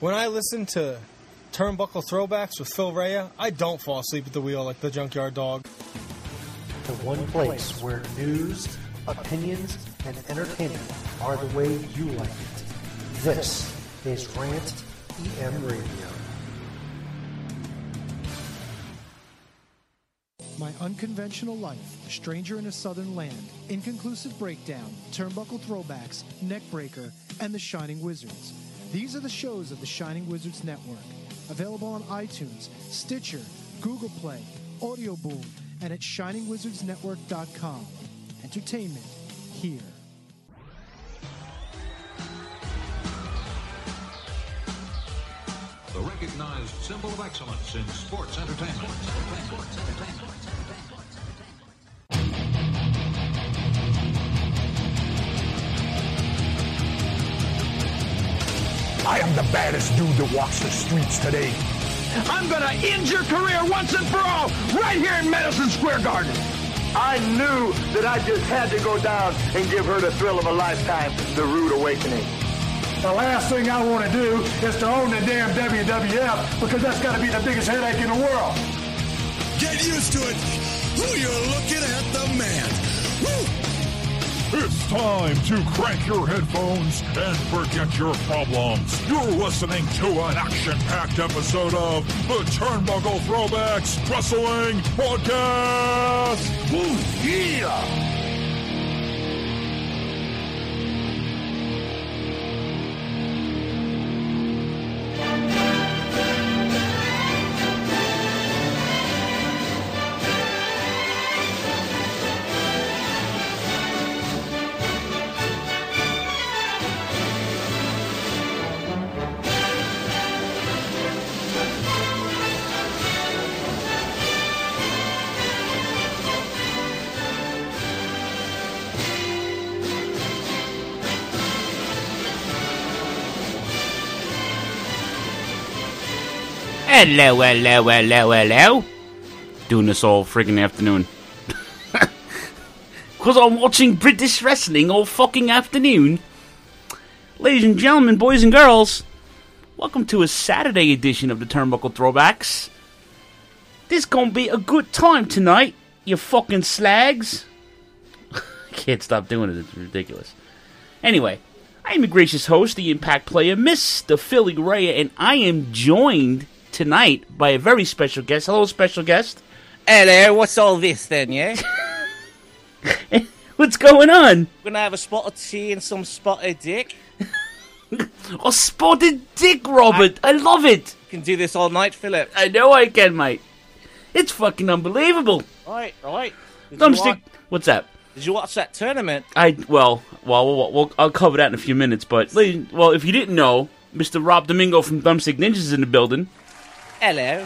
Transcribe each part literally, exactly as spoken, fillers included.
When I listen to Turnbuckle Throwbacks with Phil Rea, I don't fall asleep at the wheel like the Junkyard Dog. The one place where news, opinions, and entertainment are the way you like it. This is Rant E M Radio. My Unconventional Life, Stranger in a Southern Land, Inconclusive Breakdown, Turnbuckle Throwbacks, Neckbreaker, and The Shining Wizards. These are the shows of the Shining Wizards Network. Available on iTunes, Stitcher, Google Play, Audio Boom, and at shining wizards network dot com. Entertainment here. The recognized symbol of excellence in sports entertainment. Sports entertainment. I am the baddest dude that walks the streets today. I'm gonna end your career once and for all, right here in Madison Square Garden. I knew that I just had to go down and give her the thrill of a lifetime, the rude awakening. The last thing I want to do is to own the damn W W F, because that's got to be the biggest headache in the world. Get used to it. Who you're looking at, the man. Woo! It's time to crank your headphones and forget your problems. You're listening to an action-packed episode of the Turnbuckle Throwbacks Wrestling Podcast. Ooh, yeah! Hello, hello, hello, hello. Doing this all friggin' afternoon. Because I'm watching British wrestling all fucking afternoon. Ladies and gentlemen, boys and girls, welcome to a Saturday edition of the Turnbuckle Throwbacks. This gonna be a good time tonight, you fucking slags. I can't stop doing it, it's ridiculous. Anyway, I am your gracious host, the Impact Player, Mister Philly Rea, and I am joined tonight by a very special guest. Hello, special guest. Hello, what's all this then, yeah? What's going on? We're gonna have a spot of tea and some spotted dick. Oh, spotted dick, Robert. I, I love it. You can do this all night, Philip. I know I can, mate. It's fucking unbelievable. Right, right. Thumbstick. What's that? Did you watch that tournament? I, well, well, well, well, I'll cover that in a few minutes, but, well, if you didn't know, Mister Rob Domingo from Thumbstick Ninjas is in the building. Hello.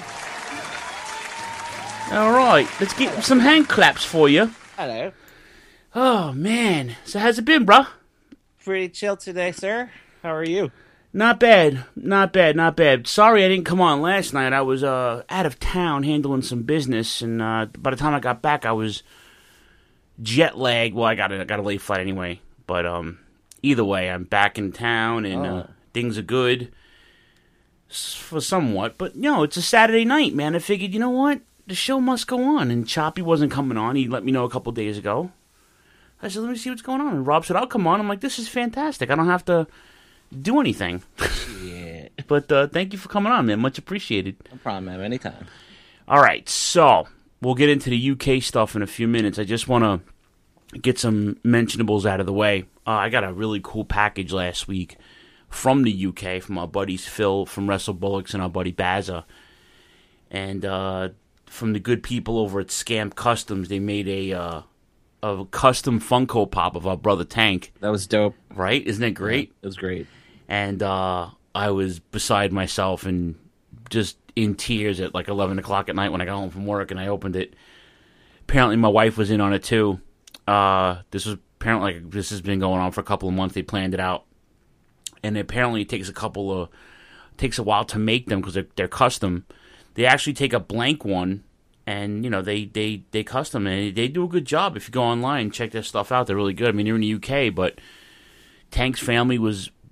All right, let's get some hand claps for you. Hello. Oh, man. So how's it been, bruh? Pretty chill today, sir. How are you? Not bad. Not bad, not bad. Sorry I didn't come on last night. I was uh, out of town handling some business, and uh, by the time I got back, I was jet lagged. Well, I got a, I got a late flight anyway. But um, either way, I'm back in town, and oh. uh, things are good. For somewhat, but, you know, it's a Saturday night, man. I figured, you know what? The show must go on. And Choppy wasn't coming on. He let me know a couple days ago. I said, let me see what's going on. And Rob said, I'll come on. I'm like, this is fantastic. I don't have to do anything. Yeah. But uh, thank you for coming on, man. Much appreciated. No problem, man. Anytime. All right, so we'll get into the U K stuff in a few minutes. I just want to get some mentionables out of the way. Uh, I got a really cool package last week from the U K, from our buddies Phil from Wrestle Bullocks and our buddy Bazza. And uh, from the good people over at Scamp Customs, they made a uh, a custom Funko Pop of our brother Tank. That was dope. Right? Isn't that great? Yeah, it was great. And uh, I was beside myself and just in tears at like eleven o'clock at night when I got home from work and I opened it. Apparently my wife was in on it too. Uh, this was apparently like, this has been going on for a couple of months. They planned it out. And apparently it takes a couple of takes a while to make them because they're they're custom. They actually take a blank one and you know they, they, they custom and they do a good job. If you go online and check their stuff out, they're really good. I mean, they're in the U K, but Tank's family was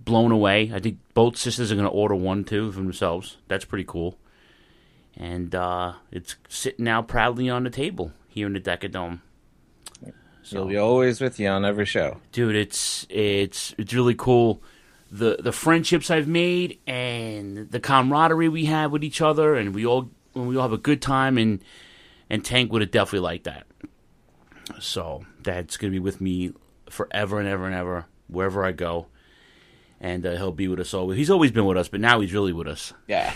blown away. I think both sisters are going to order one, too, for themselves. That's pretty cool. And uh, it's sitting now proudly on the table here in the Decadome. So, You'll be always with you on every show. Dude, it's it's it's really cool. The the friendships I've made and the camaraderie we have with each other, and we all we all have a good time, and and Tank would have definitely liked that. So that's going to be with me forever and ever and ever, wherever I go. And uh, he'll be with us always. He's always been with us, but now he's really with us. Yeah.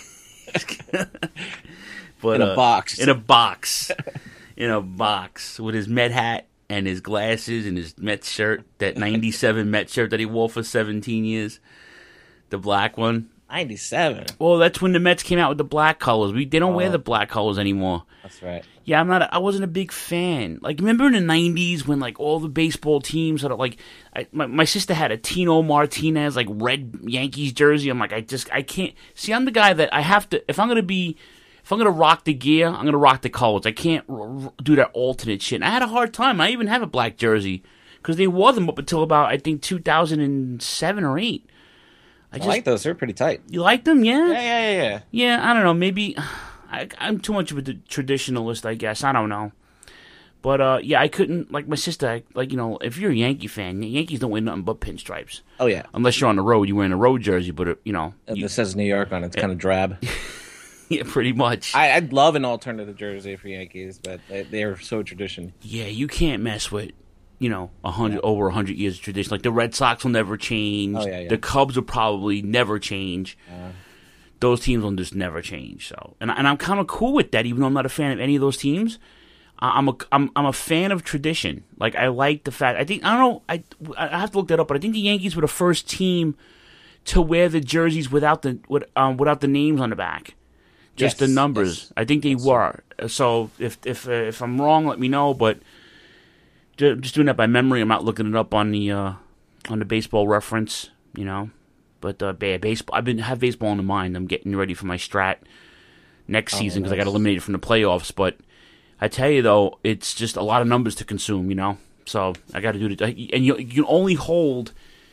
but, in a uh, box. In a box. In a box with his Met hat and his glasses and his Mets shirt, that ninety-seven Mets shirt that he wore for seventeen years, the black one. ninety-seven Well, that's when the Mets came out with the black colors. We they don't oh. wear the black colors anymore. That's right. Yeah, I'm not. A, I wasn't a big fan. Like, remember in the nineties when like all the baseball teams had like, I, my my sister had a Tino Martinez like red Yankees jersey. I'm like, I just I can't see. I'm the guy that I have to if I'm gonna be. If I'm going to rock the gear, I'm going to rock the colors. I can't r- r- do that alternate shit. And I had a hard time. I even have a black jersey because they wore them up until about, I think, two thousand seven or eight. I, just, I like those. They're pretty tight. You like them? Yeah? Yeah, yeah, yeah. Yeah, yeah I don't know. Maybe I, I'm too much of a traditionalist, I guess. I don't know. But, uh, yeah, I couldn't, like my sister, I, like, you know, if you're a Yankee fan, Yankees don't wear nothing but pinstripes. Oh, yeah. Unless you're on the road, you're wearing a road jersey, but, it, you know. If you, it says New York on it, it's kind of drab. Yeah, pretty much. I, I'd love an alternative jersey for Yankees, but they, they're so tradition. Yeah, you can't mess with, you know, a hundred yeah. over a hundred years of tradition. Like the Red Sox will never change. Oh, yeah, yeah. The Cubs will probably never change. Uh, those teams will just never change. So, and and I'm kind of cool with that, even though I'm not a fan of any of those teams. I'm a I'm I'm a fan of tradition. Like I like the fact. I think I don't know. I I have to look that up, but I think the Yankees were the first team to wear the jerseys without the with, um, without the names on the back. Just yes, the numbers. Yes. I think they yes. were. So if if uh, if I'm wrong, let me know. But just doing that by memory, I'm not looking it up on the uh, on the baseball reference, you know. But uh, baseball, I've been have baseball in the mind. I'm getting ready for my strat next oh, season because nice. I got eliminated from the playoffs. But I tell you though, it's just a lot of numbers to consume, you know. So I got to do it, and you you can only hold.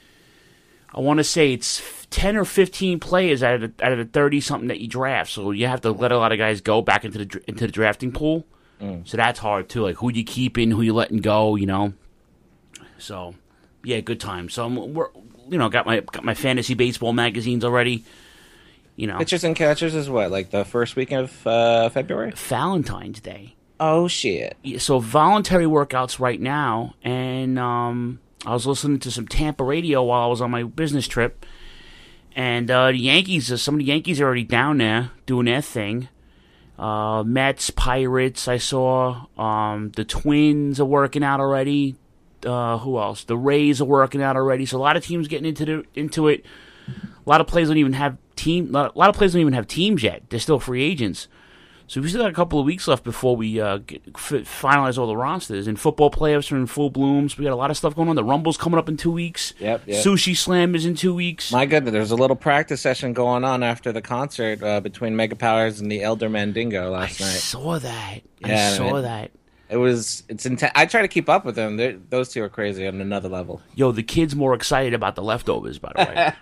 I want to say it's ten or fifteen players out of the, out of the thirty something that you draft. So you have to let a lot of guys go back into the into the drafting pool. Mm. So that's hard too. Like who you keeping, who you letting go, you know. So yeah, good time. So I'm, we're you know got my got my fantasy baseball magazines already. You know, pitchers and catchers is what, like the first week of uh, February, Valentine's Day. Oh shit! Yeah, so voluntary workouts right now, and um. I was listening to some Tampa radio while I was on my business trip, and uh, the Yankees, some of the Yankees are already down there doing their thing. Uh, Mets, Pirates, I saw. Um, the Twins are working out already. Uh, who else? The Rays are working out already. So a lot of teams getting into the, into it. A lot of players don't even have team. A lot of players don't even have teams yet. They're still free agents. So we still got a couple of weeks left before we uh, get, f- finalize all the rosters. And football playoffs are in full bloom. So we got a lot of stuff going on. The Rumble's coming up in two weeks. Yep, yep. Sushi Slam is in two weeks. My goodness, there's a little practice session going on after the concert uh, between Mega Powers and the Elder Mandingo last I night. I saw that. Yeah, I saw man. that. It was. It's intense. I try to keep up with them. They're, those two are crazy on another level. Yo, the kid's more excited about the leftovers, by the way.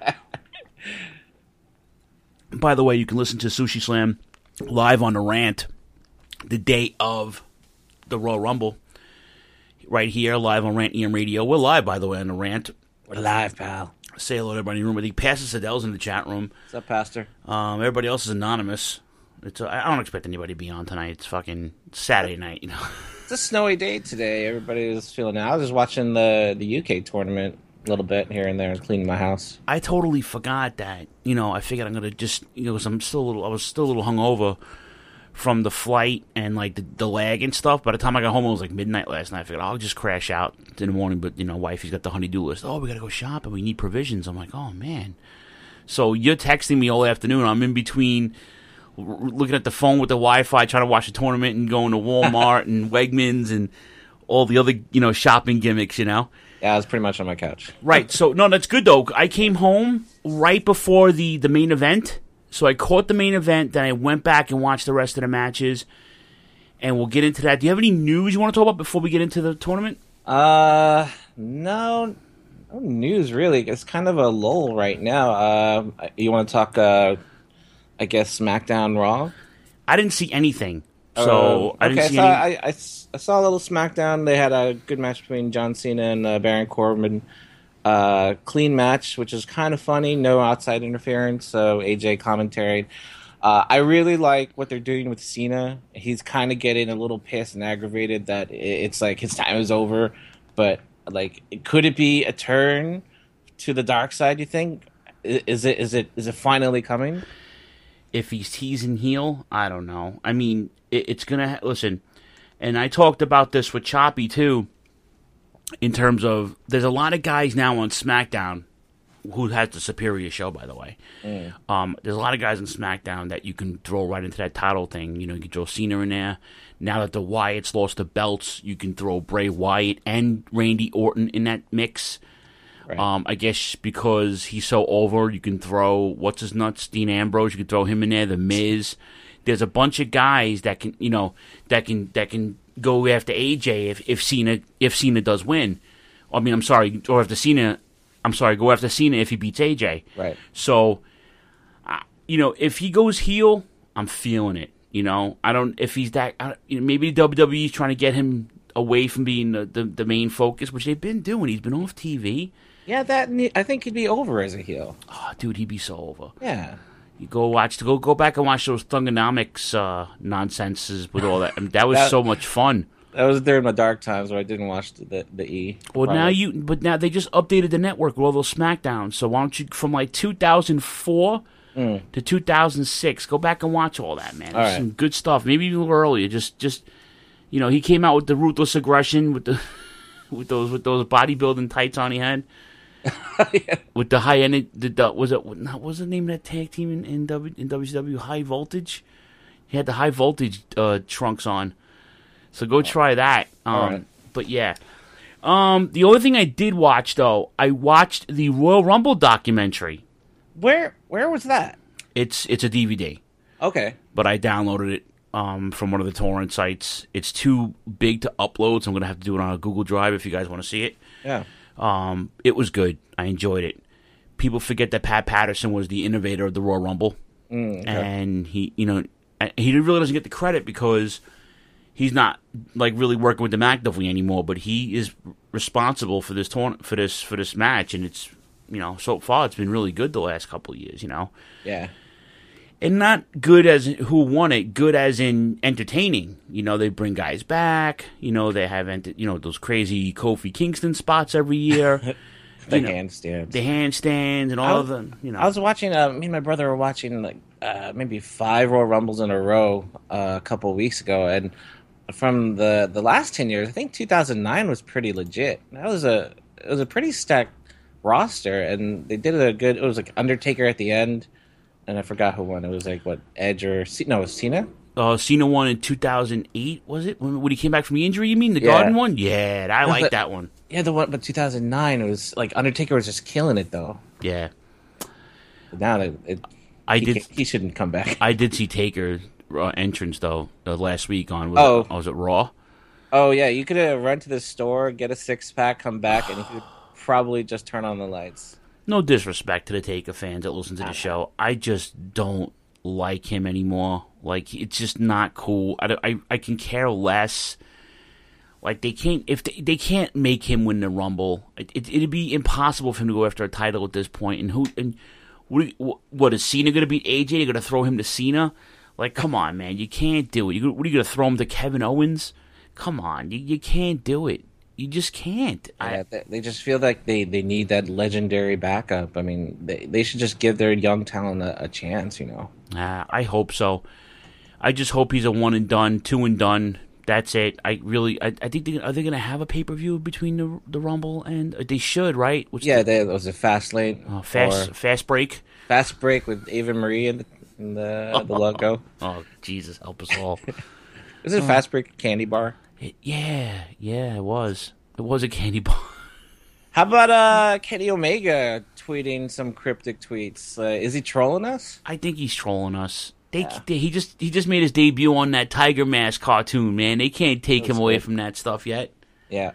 By the way, you can listen to Sushi Slam live on the Rant the day of the Royal Rumble, right here, live on Rant E M Radio. We're live, by the way, on the Rant. We're live, pal. Say hello to everybody in the room. I think Pastor Siddell's in the chat room. What's up, Pastor? Um, everybody else is anonymous. It's uh, I don't expect anybody to be on tonight. It's fucking Saturday night, you know. It's a snowy day today. Everybody is feeling it. I was just watching the, the U K tournament a little bit here and there and cleaning my house. I totally forgot that. You know, I figured I'm going to just, you know, 'cause I'm still a little, I was still a little hungover from the flight and like the, the lag and stuff. By the time I got home, it was like midnight last night. I figured I'll just crash out in the morning. But you know, wifey's got the honey-do list. Oh, we gotta go shopping. We need provisions. I'm like, oh man. So you're texting me all afternoon. I'm in between looking at the phone with the Wi-Fi, trying to watch the tournament and going to Walmart and Wegmans and all the other you know shopping gimmicks. You know. Yeah, I was pretty much on my couch. Right. So no, that's good though. I came home right before the the main event. So I caught the main event, then I went back and watched the rest of the matches, and we'll get into that. Do you have any news you want to talk about before we get into the tournament? Uh, no. Oh, news, really. It's kind of a lull right now. Uh, you want to talk, uh, I guess, SmackDown Raw? I didn't see anything. So, uh, I didn't okay, see so any... I, I, I saw a little SmackDown. They had a good match between John Cena and uh, Baron Corbin. Uh, clean match, which is kind of funny. No outside interference, so A J commentaried. Uh, I really like what they're doing with Cena. He's kind of getting a little pissed and aggravated that it's like his time is over. But, like, could it be a turn to the dark side, you think? Is it is it is it finally coming? If he's teasing heel, I don't know. I mean, it, it's gonna ha- listen. And I talked about this with Choppy too. In terms of, there's a lot of guys now on SmackDown who has the superior show, by the way. Mm. Um, there's a lot of guys on SmackDown that you can throw right into that title thing. You know, you can throw Cena in there. Now that the Wyatts lost the belts, you can throw Bray Wyatt and Randy Orton in that mix. Right. Um, I guess because he's so over, you can throw, what's his nuts, Dean Ambrose. You can throw him in there, The Miz. There's a bunch of guys that can, you know, that can that can go after A J if if Cena if Cena does win. I mean, I'm sorry, or if the Cena, I'm sorry, go after Cena if he beats A J. Right. So, uh, you know, if he goes heel, I'm feeling it. You know, I don't. If he's that, I, you know, maybe W W E is trying to get him away from being the, the the main focus, which they've been doing. He's been off T V. Yeah, that I think he'd be over as a heel. Oh, dude, he'd be so over. Yeah. You go watch, go go back and watch those Thugonomics uh, nonsenses with all that. I mean, that was that, so much fun. That was during my dark times where I didn't watch the the, the E. Well, probably. now you, but now they just updated the network with all those SmackDowns. So why don't you, from like two thousand four mm. to two thousand six, go back and watch all that, man. All There's right. some good stuff. Maybe even a little earlier. Just, just you know, he came out with the ruthless aggression with the with those with those bodybuilding tights on he had. yeah. With the high end, the, the, was it what was the name of that tag team in, in, w, in W C W? High Voltage. He had the high voltage uh, trunks on, so go try that. Um, All right. But yeah, um, the only thing I did watch though, I watched the Royal Rumble documentary. Where where was that? It's it's a D V D. Okay, but I downloaded it um, from one of the torrent sites. It's too big to upload, so I'm gonna have to do it on a Google Drive if you guys want to see it. Yeah. Um, it was good. I enjoyed it. People forget that Pat Patterson was the innovator of the Royal Rumble, mm, okay. and he, you know, he really doesn't get the credit because he's not like really working with the McAfee anymore. But he is responsible for this tourn- for this for this match, and it's, you know, so far it's been really good the last couple of years. You know, yeah, and not good as who won it, good as in entertaining. You know, they bring guys back. You know, they have ent- you know those crazy Kofi Kingston spots every year. the you know, handstands, the handstands, and all was, of them. You know, I was watching. Uh, me and my brother were watching like uh, maybe five Royal Rumbles in a row uh, a couple of weeks ago, and from the, the last ten years, I think two thousand nine was pretty legit. That was a it was a pretty stacked roster, and they did a good. It was like Undertaker at the end, and I forgot who won. It was like what Edge or C- no, it was Cena. Uh, Cena won in two thousand eight, was it? When, when he came back from the injury, you mean? The Yeah. Garden one? Yeah, I like but, that one. Yeah, the one, but two thousand nine, it was like Undertaker was just killing it, though. Yeah. But now that it, I he, did. he shouldn't come back. I did see Taker uh, entrance, though, uh, last week on, was, Oh. it, was it Raw? Oh, yeah, you could have run to the store, get a six-pack, come back, and you could probably just turn on the lights. No disrespect to the Taker fans that listen to the show. I just don't like him anymore. Like, it's just not cool. I, I, I can care less. Like, they can't if they, they can't make him win the Rumble. It, it, it'd be impossible for him to go after a title at this point. And who and what, what is Cena going to beat A J? You're going to throw him to Cena? Like, come on, man, you can't do it. You, what are you going to throw him to Kevin Owens? Come on, you, you can't do it. You just can't. Yeah, I, they, they just feel like they, they need that legendary backup. I mean, they they should just give their young talent a, a chance, you know. Uh, I hope so. I just hope he's a one and done, two and done. That's it. I really, I, I think they, are they going to have a pay per view between the the Rumble and uh, they should, right? What's yeah, the, they, it was a fast lane, uh, fast fast break, fast break with Ava Marie in the, in the, the logo. Oh Jesus, help us all! Was it a fast break candy bar? It, yeah, yeah, it was. It was a candy bar. How about uh, Kenny Omega tweeting some cryptic tweets? Uh, is he trolling us? I think he's trolling us. They, Yeah. they, he just he just made his debut on that Tiger Mask cartoon, man. They can't take him away good. from that stuff yet. Yeah.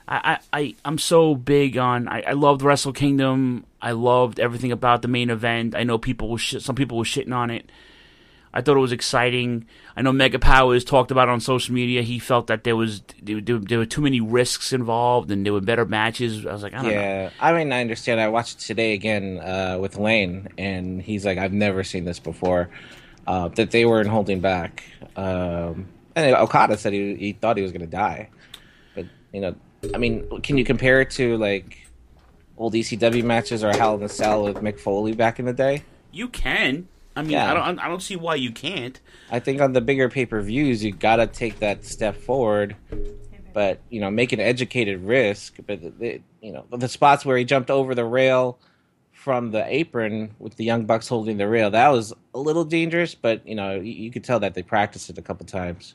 I, I, I I'm so big on. I, I loved Wrestle Kingdom. I loved everything about the main event. I know people were sh- some people were shitting on it. I thought it was exciting. I know Mega Powers talked about it on social media. He felt that there was there, there were too many risks involved, and there were better matches. I was like, I don't yeah, know. Yeah, I mean, I understand. I watched it today again uh, with Lane, and he's like, I've never seen this before. Uh, that they weren't holding back. Um, and Okada said he he thought he was going to die, but you know, I mean, can you compare it to like old E C W matches or Hell in a Cell with Mick Foley back in the day? You can. I mean, Yeah. I don't. I don't see why you can't. I think on the bigger pay per views, you got to take that step forward, but you know, make an educated risk. But the, the, you know, the spots where he jumped over the rail from the apron with the Young Bucks holding the rail, that was a little dangerous. But you know, you, you could tell that they practiced it a couple times.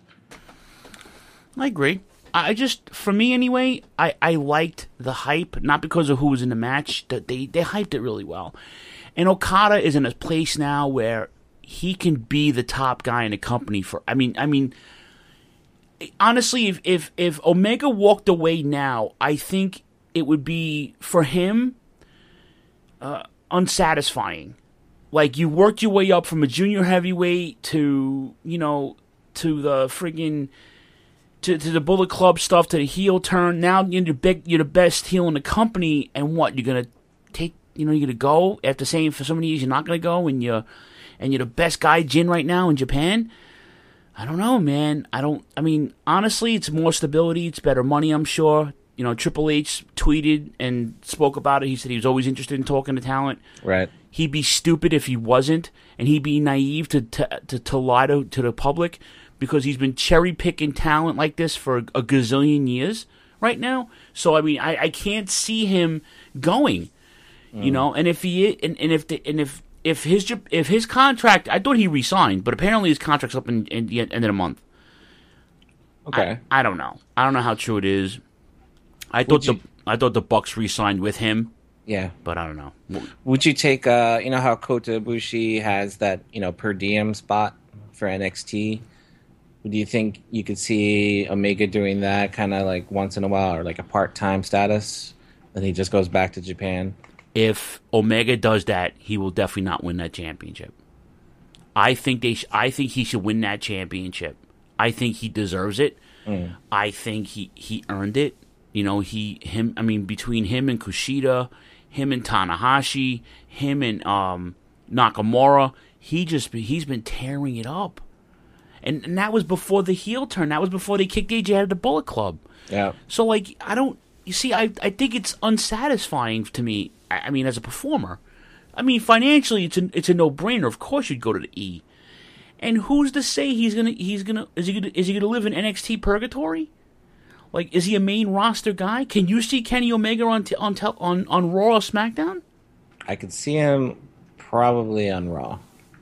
I agree. I just, for me anyway, I, I liked the hype, not because of who was in the match. That they they hyped it really well. And Okada is in a place now where he can be the top guy in the company for. I mean, I mean, honestly, if if if Omega walked away now, I think it would be for him uh, unsatisfying. Like you worked your way up from a junior heavyweight to you know to the friggin' to to the Bullet Club stuff to the heel turn. Now you're the big, you're the best heel in the company, and what you're gonna take. You know, you're going to go after saying for so many years you're not going to go, and you're, and you're the best guy Jin right now in Japan. I don't know, man. I don't, I mean, honestly, it's more stability. It's better money, I'm sure. You know, Triple H tweeted and spoke about it. He said he was always interested in talking to talent. Right. He'd be stupid if he wasn't, and he'd be naive to, to, to, to lie to, to the public because he's been cherry-picking talent like this for a, a gazillion years right now. So, I mean, I, I can't see him going. You know, and if he and, and if the, and if if his if his contract, I thought he resigned, but apparently his contract's up in, in the end of the month. Okay, I, I don't know. I don't know how true it is. I thought the I thought the Bucks resigned with him. Yeah, but I don't know. Would you take uh, you know how Kota Ibushi has that you know per diem spot for N X T? Do you think you could see Omega doing that kind of like once in a while, or like a part time status, and he just goes back to Japan? If Omega does that, he will definitely not win that championship. I think they. Sh- I think he should win that championship. I think he deserves it. Mm. I think he, he earned it. You know, he him. I mean, between him and Kushida, him and Tanahashi, him and um, Nakamura, he just he's been tearing it up. And, and that was before the heel turn. That was before they kicked A J out of the Bullet Club. Yeah. So like, I don't. You see, I I think it's unsatisfying to me. I mean, as a performer, I mean, financially, it's a it's a no brainer. Of course, you'd go to the E. And who's to say he's gonna he's gonna is he gonna is he gonna live in N X T purgatory? Like, is he a main roster guy? Can you see Kenny Omega on t- on tel- on on Raw or SmackDown? I could see him probably on Raw.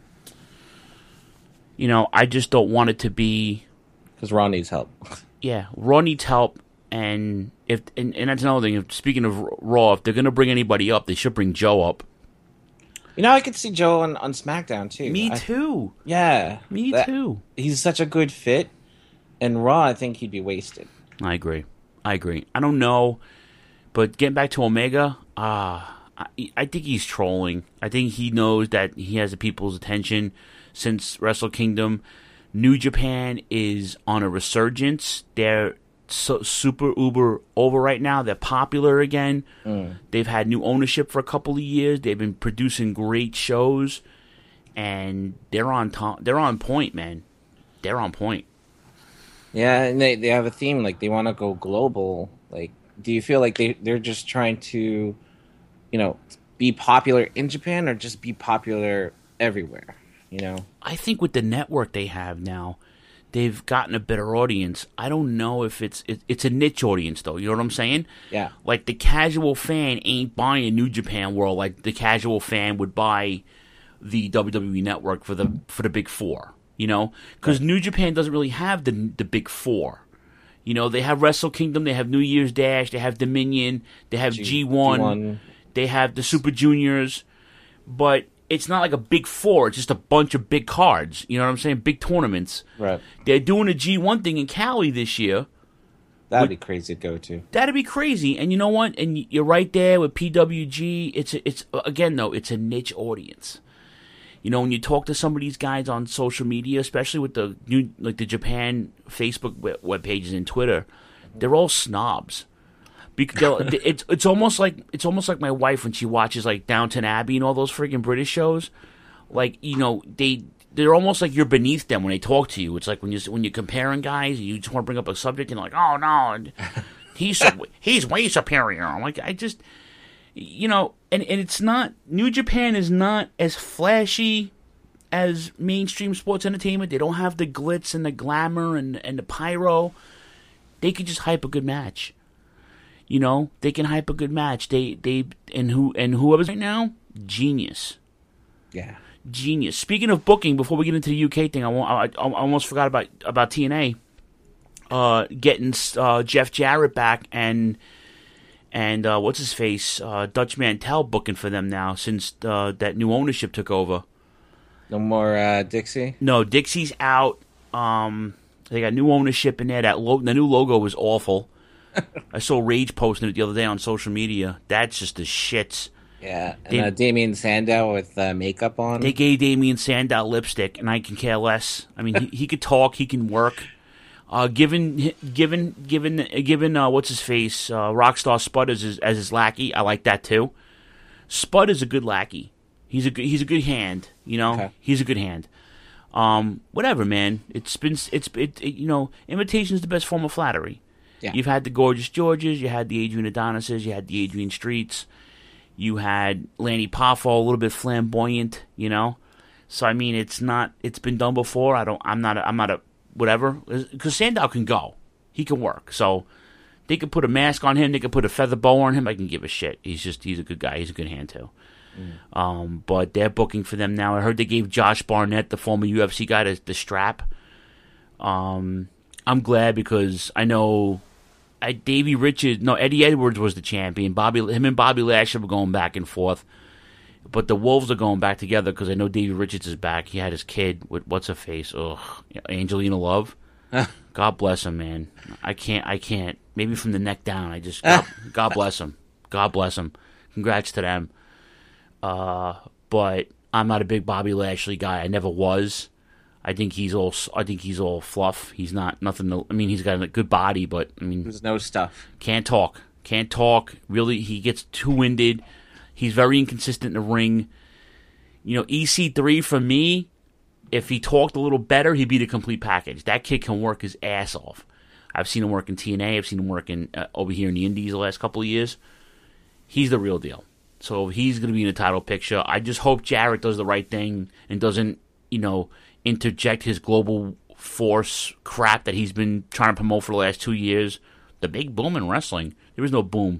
You know, I just don't want it to be because Raw needs help. Yeah, Raw needs help. And if and, and that's another thing. If, speaking of Raw, if they're going to bring anybody up, they should bring Joe up. You know, I could see Joe on, on SmackDown too. Me I, too. Yeah, me that, too. He's such a good fit, and Raw, I think he'd be wasted. I agree. I agree. I don't know, but getting back to Omega, uh, I, I think he's trolling. I think he knows that he has the people's attention since Wrestle Kingdom. New Japan is on a resurgence. They're so super uber over right now. They're popular again. Mm. They've had new ownership for a couple of years. They've been producing great shows, and they're on to- They're on point, man. They're on point. Yeah, and they, they have a theme, like they want to go global. Like, do you feel like they, they're just trying to, you know, be popular in Japan or just be popular everywhere, you know? I think with the network they have now, they've gotten a better audience. I don't know if it's it, it's a niche audience, though. You know what I'm saying? Yeah. Like, the casual fan ain't buying New Japan World like the casual fan would buy the W W E Network for the for the Big Four. You know, because right. New Japan doesn't really have the the big four. You know, they have Wrestle Kingdom, they have New Year's Dash, they have Dominion, they have G- G one, G one, they have the Super Juniors, but it's not like a big four. It's just a bunch of big cards. You know what I'm saying? Big tournaments. Right. They're doing a G one thing in Cali this year, That'd be crazy to go to. That'd be crazy. And you know what? And you're right there with P W G. It's a, it's again though, it's a niche audience. You know, when you talk to some of these guys on social media, especially with the new like the Japan Facebook web, web pages and Twitter, they're all snobs. Because it's it's almost like it's almost like my wife when she watches like Downton Abbey and all those freaking British shows. Like, you know, they they're almost like you're beneath them when they talk to you. It's like when you when you're comparing guys, you just want to bring up a subject and like, oh no, he's he's way superior. I'm like, I just, you know, and and it's not New Japan is not as flashy as mainstream sports entertainment. They don't have the glitz and the glamour and and the pyro. They could just hype a good match. You know, they can hype a good match. They they and who and whoever's right now, genius. Yeah. Genius. Speaking of booking, before we get into the U K thing, I, I, I almost forgot about about T N A. Uh, getting uh, Jeff Jarrett back and and uh, what's his face, uh, Dutch Mantel booking for them now since uh, that new ownership took over. No more uh, Dixie. No, Dixie's out. Um, they got new ownership in there. That lo- the new logo was awful. I saw Rage posting it the other day on social media. That's just the shits. Yeah, and they, uh, Damien Sandow with uh, makeup on. They gave Damien Sandow lipstick, and I can care less. I mean, he, he could talk, he can work. Uh, given, given, given, given, uh, what's his face, uh, Rockstar Spud as his, as his lackey, I like that too. Spud is a good lackey. He's a good, he's a good hand. You know, okay. He's a good hand. Um, whatever, man. It's been, it's, it, it, you know, imitation is the best form of flattery. Yeah. You've had the Gorgeous Georges, you had the Adrian Adonises, you had the Adrian Streets. You had Lanny Poffo, a little bit flamboyant, you know. So I mean, it's not. It's been done before. I don't. I'm not. A, I'm not a whatever. Because Sandow can go. He can work. So they could put a mask on him. They could put a feather boa on him. I can give a shit. He's just. He's a good guy. He's a good hand too. Mm. Um, but they're booking for them now. I heard they gave Josh Barnett, the former U F C guy, the, the strap. Um, I'm glad because I know. I, Davey Richards, no, Eddie Edwards was the champion. Bobby, him and Bobby Lashley were going back and forth, but the Wolves are going back together because I know Davey Richards is back. He had his kid with what's her face, ugh, Angelina Love. God bless him, man. I can't, I can't. Maybe from the neck down. I just, God, God bless him. God bless him. Congrats to them. Uh, but I'm not a big Bobby Lashley guy. I never was. I think he's all. I think he's all fluff. He's not nothing. To, I mean, he's got a good body, but I mean, there's no stuff. Can't talk. Can't talk. Really, he gets too winded. He's very inconsistent in the ring. You know, E C three for me. If he talked a little better, he'd be the complete package. That kid can work his ass off. I've seen him work in T N A. I've seen him work in uh, over here in the Indies the last couple of years. He's the real deal. So he's going to be in the title picture. I just hope Jarrett does the right thing and doesn't, you know, interject his global force crap that he's been trying to promote for the last two years. The big boom in wrestling. There is no boom.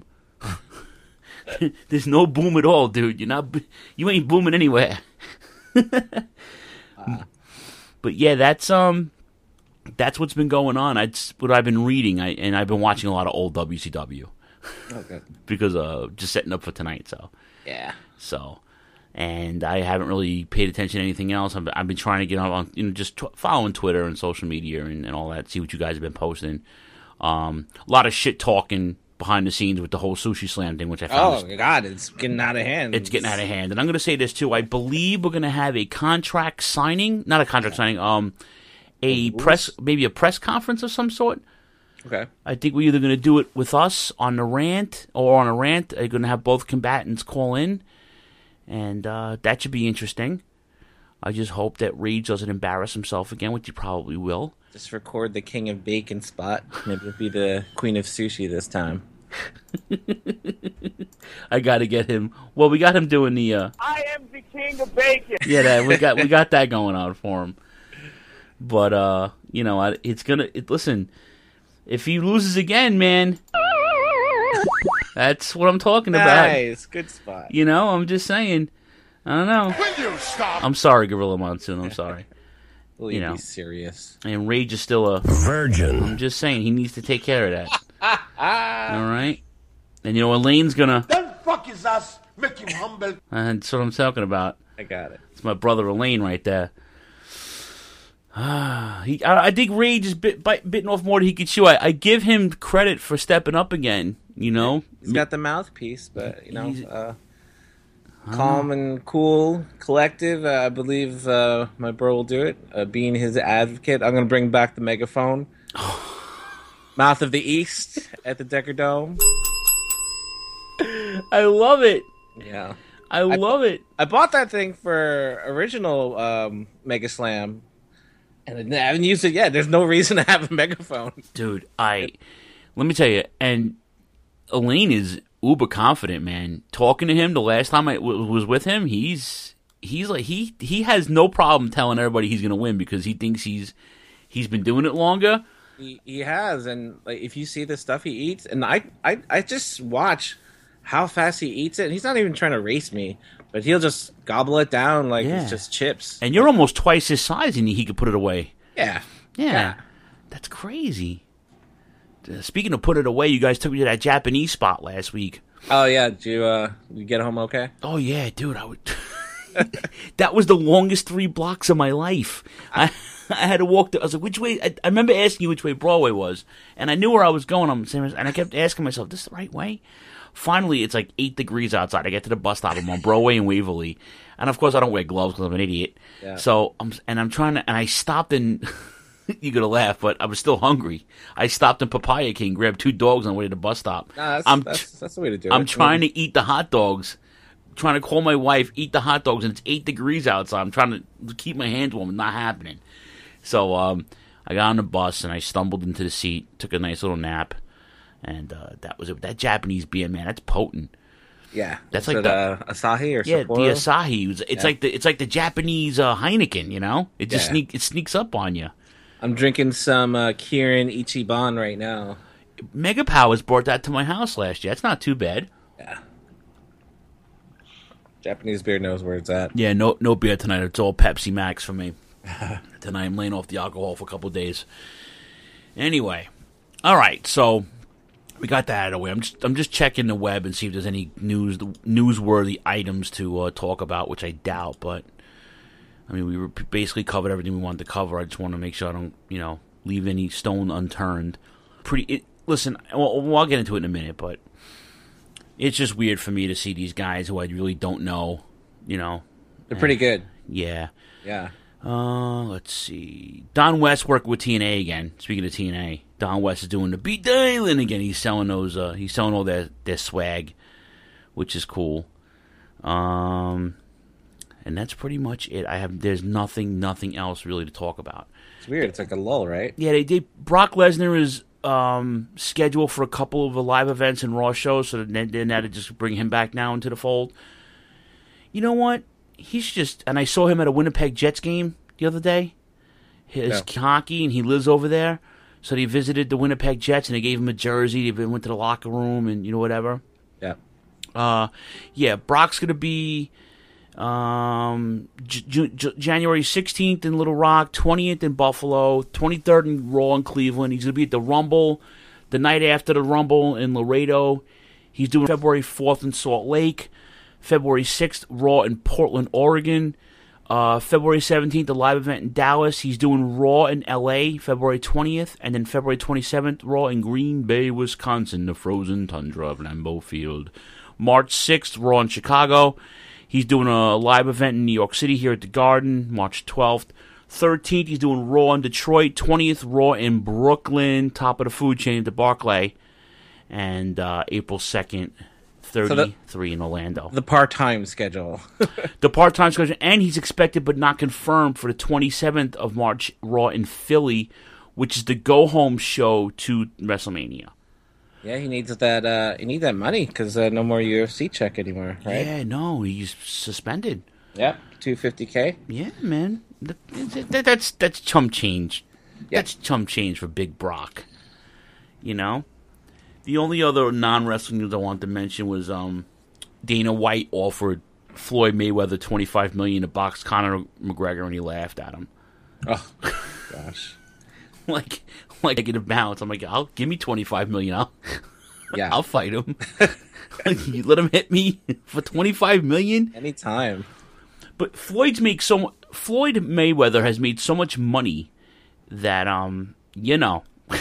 There's no boom at all, dude. You're not. You ain't booming anywhere. uh. But yeah, that's um, that's what's been going on. That's what I've been reading. I and I've been watching a lot of old W C W. Okay. Because uh, just setting up for tonight. So yeah. So. And I haven't really paid attention to anything else. I've, I've been trying to get on, you know, just t- following Twitter and social media and, and all that, see what you guys have been posting. Um, a lot of shit talking behind the scenes with the whole Sushi Slam thing, which I found. Oh, is, God, it's getting out of hand. It's getting out of hand. And I'm going to say this, too. I believe we're going to have a contract signing, not a contract signing, um, a oh, press, maybe a press conference of some sort. Okay. I think we're either going to do it with us on the rant or on a rant. They're going to have both combatants call in. And uh, that should be interesting. I just hope that Reed doesn't embarrass himself again, which he probably will. Just record the King of Bacon spot. Maybe it'll be the Queen of Sushi this time. I got to get him. Well, we got him doing the. Uh, I am the King of Bacon. Yeah, that, we got we got that going on for him. But uh, you know, I, it's gonna. It, listen, if he loses again, man. That's what I'm talking about. Nice, good spot. You know, I'm just saying. I don't know. Will you stop? I'm sorry, Gorilla Monsoon. I'm sorry. Will you, you know, be serious? And Rage is still a virgin. I'm just saying he needs to take care of that. All right. And you know, Elaine's gonna. Then fuck his ass, make him humble. And that's what I'm talking about. I got it. It's my brother Elaine right there. he, I, I think Rage is bit, bite, bitten off more than he could chew. I, I give him credit for stepping up again. You know, he's got the mouthpiece, but you know, uh, calm and cool, collective. Uh, I believe uh, my bro will do it. Uh, being his advocate, I'm going to bring back the megaphone. Mouth of the East at the Decker Dome. I love it. Yeah, I love I, it. I bought that thing for original um, Mega Slam. And I haven't used it yet. There's no reason to have a megaphone. Dude, I... Let me tell you, and Elaine is uber confident, man. Talking to him the last time I w- was with him, he's... He's like... He he has no problem telling everybody he's going to win because he thinks he's... He's been doing it longer. He, he has, and like if you see the stuff he eats... And I, I, I just watch how fast he eats it. And he's not even trying to race me. But he'll just gobble it down like Yeah. it's just chips. And you're almost twice his size, and he could put it away. Yeah. Yeah. Yeah. That's crazy. Uh, speaking of put it away, you guys took me to that Japanese spot last week. Oh, yeah. Did you, uh, you get home okay? Oh, yeah, dude. I would. That was the longest three blocks of my life. I I had to walk. The, I was like, which way? I, I remember asking you which way Broadway was, and I knew where I was going. I'm saying, and I kept asking myself, "This is the right way?" Finally, it's like eight degrees outside. I get to the bus stop. I'm on Broadway and Waverly, and of course, I don't wear gloves because I'm an idiot. Yeah. So I'm and I'm trying to, and I stopped in. You're gonna laugh, but I was still hungry. I stopped in Papaya King, grabbed two dogs on the way to the bus stop. Nah, that's, I'm, that's, that's the way to do I'm it. trying to eat the hot dogs. Trying to call my wife, eat the hot dogs, and it's eight degrees outside. I'm trying to keep my hands warm. It's not happening. So um, I got on the bus, and I stumbled into the seat, took a nice little nap, and uh, that was it. That Japanese beer, man, that's potent. Yeah. That's Is like it, the uh, Asahi or yeah, Sapporo? the Asahi. It's Yeah. like the it's like the Japanese uh, Heineken, you know? It just Yeah. sneak it sneaks up on you. I'm drinking some uh, Kirin Ichiban right now. Mega Powers brought that to my house last year. It's not too bad. Yeah. Japanese beer knows where it's at. Yeah, no no beer tonight. It's all Pepsi Max for me. Tonight I'm laying off the alcohol for a couple of days. Anyway, all right. So we got that out of the way. I'm just I'm just checking the web and see if there's any news newsworthy items to uh, talk about, which I doubt. But I mean, we were basically covered everything we wanted to cover. I just want to make sure I don't you know leave any stone unturned. Pretty. It, listen, well, well, I'll get into it in a minute, but. It's just weird for me to see these guys who I really don't know, you know. They're pretty good. Yeah. Yeah. Uh, let's see. Don West working with T N A again. Speaking of T N A, Don West is doing the Beat Dylan again. He's selling those. Uh, he's selling all their their swag, which is cool. Um, and that's pretty much it. I have. There's nothing, nothing else really to talk about. It's weird. It's like a lull, right? Yeah, they did. Brock Lesnar is. Um, scheduled for a couple of live events and Raw shows, so then they had to just bring him back now into the fold. You know what? He's just, and I saw him at a Winnipeg Jets game the other day. His Yeah. hockey, and he lives over there, so they visited the Winnipeg Jets, and they gave him a jersey. They went to the locker room, and you know whatever. Yeah. Uh, yeah. Brock's gonna be um J- J- January sixteenth in Little Rock, twentieth in Buffalo, twenty-third in Raw in Cleveland. He's gonna be at the Rumble the night after the Rumble in Laredo. He's doing February fourth in Salt Lake, February sixth Raw in Portland, Oregon, uh, February seventeenth a live event in Dallas. He's doing Raw in L A February twentieth, and then February twenty-seventh Raw in Green Bay, Wisconsin, the frozen tundra of Lambeau Field. March sixth Raw in Chicago. He's doing a live event in New York City here at the Garden, March twelfth. thirteenth, he's doing Raw in Detroit. twentieth, Raw in Brooklyn, top of the food chain at the Barclay. And uh, April second, thirty-three so the, in Orlando. The part-time schedule. The part-time schedule. And he's expected but not confirmed for the twenty-seventh of March, Raw in Philly, which is the go-home show to WrestleMania. Yeah, he needs that. Uh, he needs that money because uh, no more U F C check anymore, right? Yeah, no, he's suspended. Yep, two fifty k. Yeah, man, that, that, that's that's chump change. Yep. That's chump change for Big Brock. You know, the only other non-wrestling news I wanted to mention was um, Dana White offered Floyd Mayweather twenty-five million dollars to box Conor McGregor, and he laughed at him. Oh, gosh. like, like negative balance. I'm like, I'll give me twenty-five million dollars. I'll, yeah, I'll fight him. You let him hit me for twenty-five million dollars? Anytime. But Floyd's make so Floyd Mayweather has made so much money that um you know,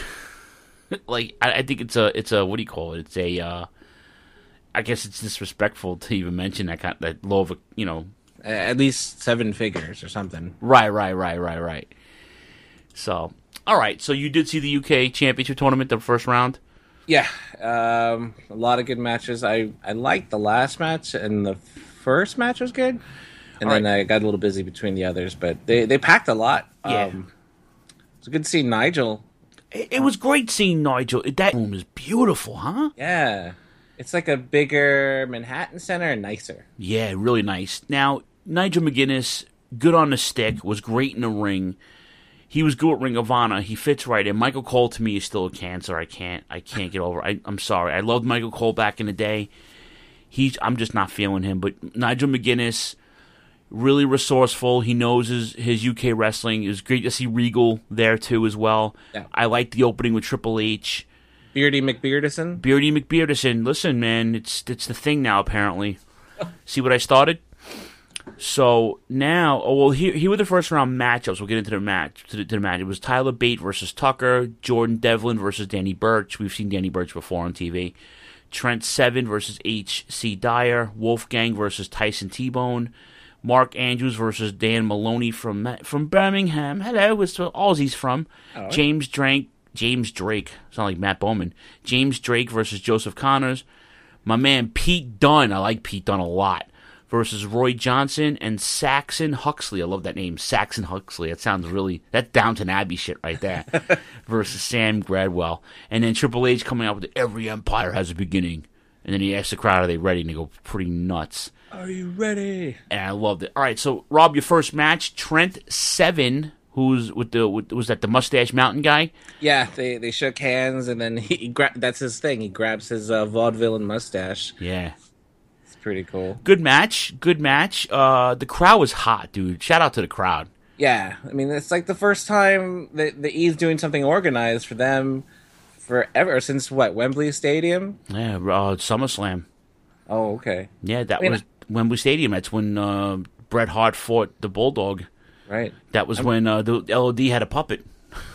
like I, I think it's a it's a what do you call it? It's a uh, I guess it's disrespectful to even mention that kind that law of you know at least seven figures or something. Right, right, right, right, right. So, all right. So you did see the U K Championship tournament, the first round. Yeah, um, a lot of good matches. I, I liked the last match, and the first match was good. And All then right. I got a little busy between the others, but they, they packed a lot. Yeah. Um, it was good to see Nigel. It, it was great seeing Nigel. That room is beautiful, huh? Yeah. It's like a bigger Manhattan Center and nicer. Yeah, really nice. Now, Nigel McGuinness, good on the stick, was great in the ring. He was good at Ring of Honor. He fits right in. Michael Cole to me is still a cancer. I can't. I can't get over. I, I'm sorry. I loved Michael Cole back in the day. He's. I'm just not feeling him. But Nigel McGuinness, really resourceful. He knows his, his U K wrestling. It was great to see Regal there too as well. Yeah. I liked the opening with Triple H. Beardy McBeardison. Beardy McBeardison. Listen, man, it's it's the thing now. Apparently, see what I started. So now, oh well, here, here were the first round matchups. We'll get into the match. To the, to the match, it was Tyler Bate versus Tucker, Jordan Devlin versus Danny Burch. We've seen Danny Burch before on T V. Trent Seven versus H C Dyer, Wolfgang versus Tyson T-Bone, Mark Andrews versus Dan Maloney from from Birmingham. Hello, it's all he's from. Oh. James Drake, James Drake. Sound like Matt Bowman. James Drake versus Joseph Connors. My man Pete Dunne. I like Pete Dunne a lot. Versus Roy Johnson and Saxon Huxley. I love that name, Saxon Huxley. That sounds really, that's Downton Abbey shit right there. Versus Sam Gradwell. And then Triple H coming out with every empire has a beginning. And then he asks the crowd, are they ready? And they go pretty nuts. Are you ready? And I loved it. All right, so Rob, your first match, Trent Seven, who's with the, with, was that the Mustache Mountain guy? Yeah, they they shook hands, and then he, he gra- that's his thing. He grabs his uh, vaudevillain mustache. Yeah. Pretty cool. Good match. Good match. Uh, the crowd was hot, dude. Shout out to the crowd. Yeah. I mean, it's like the first time that the E's doing something organized for them forever, since what, Wembley Stadium? Yeah, uh, SummerSlam. Oh, okay. Yeah, that I mean, was Wembley Stadium. That's when uh, Bret Hart fought the Bulldog. Right. That was I'm... when uh, the L O D had a puppet.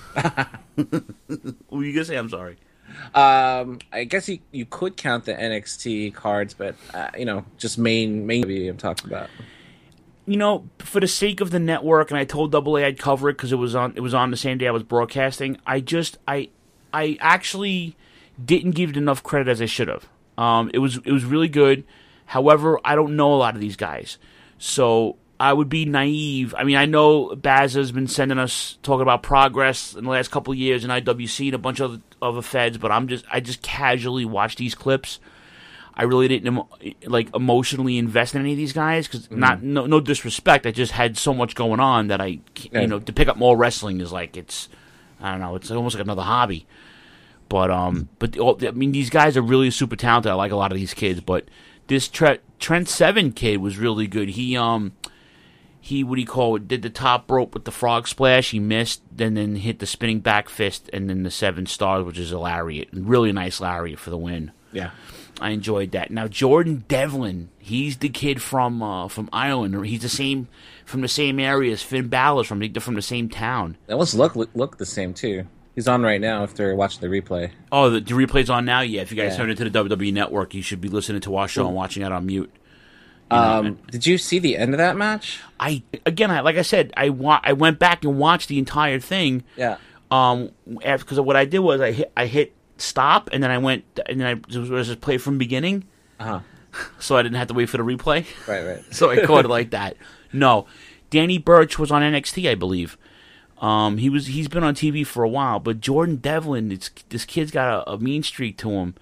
What were you going to say? I'm sorry. Um, I guess you you could count the N X T cards, but uh, you know, just main main I'm talking about. You know, for the sake of the network, and I told Double A I'd cover it because it was on it was on the same day I was broadcasting. I just I I actually didn't give it enough credit as I should have. Um, it was it was really good. However, I don't know a lot of these guys, so I would be naive. I mean, I know Baz has been sending us talking about progress in the last couple of years in I W C and a bunch of other feds, but I'm just I just casually watch these clips. I really didn't like emotionally invest in any of these guys because mm-hmm. not no, no disrespect. I just had so much going on that I you know to pick up more wrestling is like it's I don't know it's almost like another hobby. But um but I mean these guys are really super talented. I like a lot of these kids, but this Tre- Trent Seven kid was really good. He um. He, what do you call it, did the top rope with the frog splash. He missed, then then hit the spinning back fist, and then the seven stars, which is a lariat. Really nice lariat for the win. Yeah. I enjoyed that. Now, Jordan Devlin, he's the kid from uh, from Ireland. He's the same, from the same area as Finn Balor, from the, from the same town. That must look, look, look the same, too. He's on right now if they're watching the replay. Oh, the, the replay's on now? Yeah, if you guys yeah. turn into the W W E Network, you should be listening to our show and watching that on mute. You know, um, did you see the end of that match? I again, I, like I said, I wa- I went back and watched the entire thing. Yeah. Um, because what I did was I hit I hit stop and then I went and then I just, just play from beginning. Uh huh. So I didn't have to wait for the replay. Right, right. So I caught it like that. No, Danny Burch was on N X T, I believe. Um, he was he's been on T V for a while, but Jordan Devlin, it's, this kid's got a, a mean streak to him.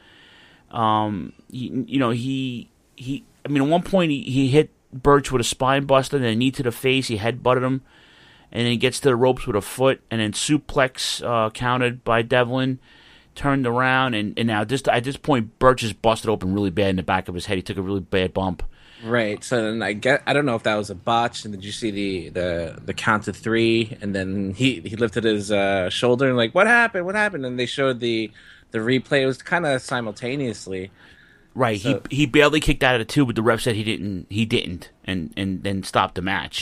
Um, he, you know he he. I mean, at one point he, he hit Burch with a spine buster, then a knee to the face. He headbutted him, and then he gets to the ropes with a foot, and then suplex uh, countered by Devlin, turned around, and, and now this, at this point, Burch is busted open really bad in the back of his head. He took a really bad bump. Right. So then I get I don't know if that was a botch. And did you see the the, the count to three? And then he, he lifted his uh, shoulder and like, what happened? What happened? And they showed the the replay. It was kind of simultaneously. Right, so, he he barely kicked out of the two, but the ref said he didn't. He didn't, and and then stopped the match.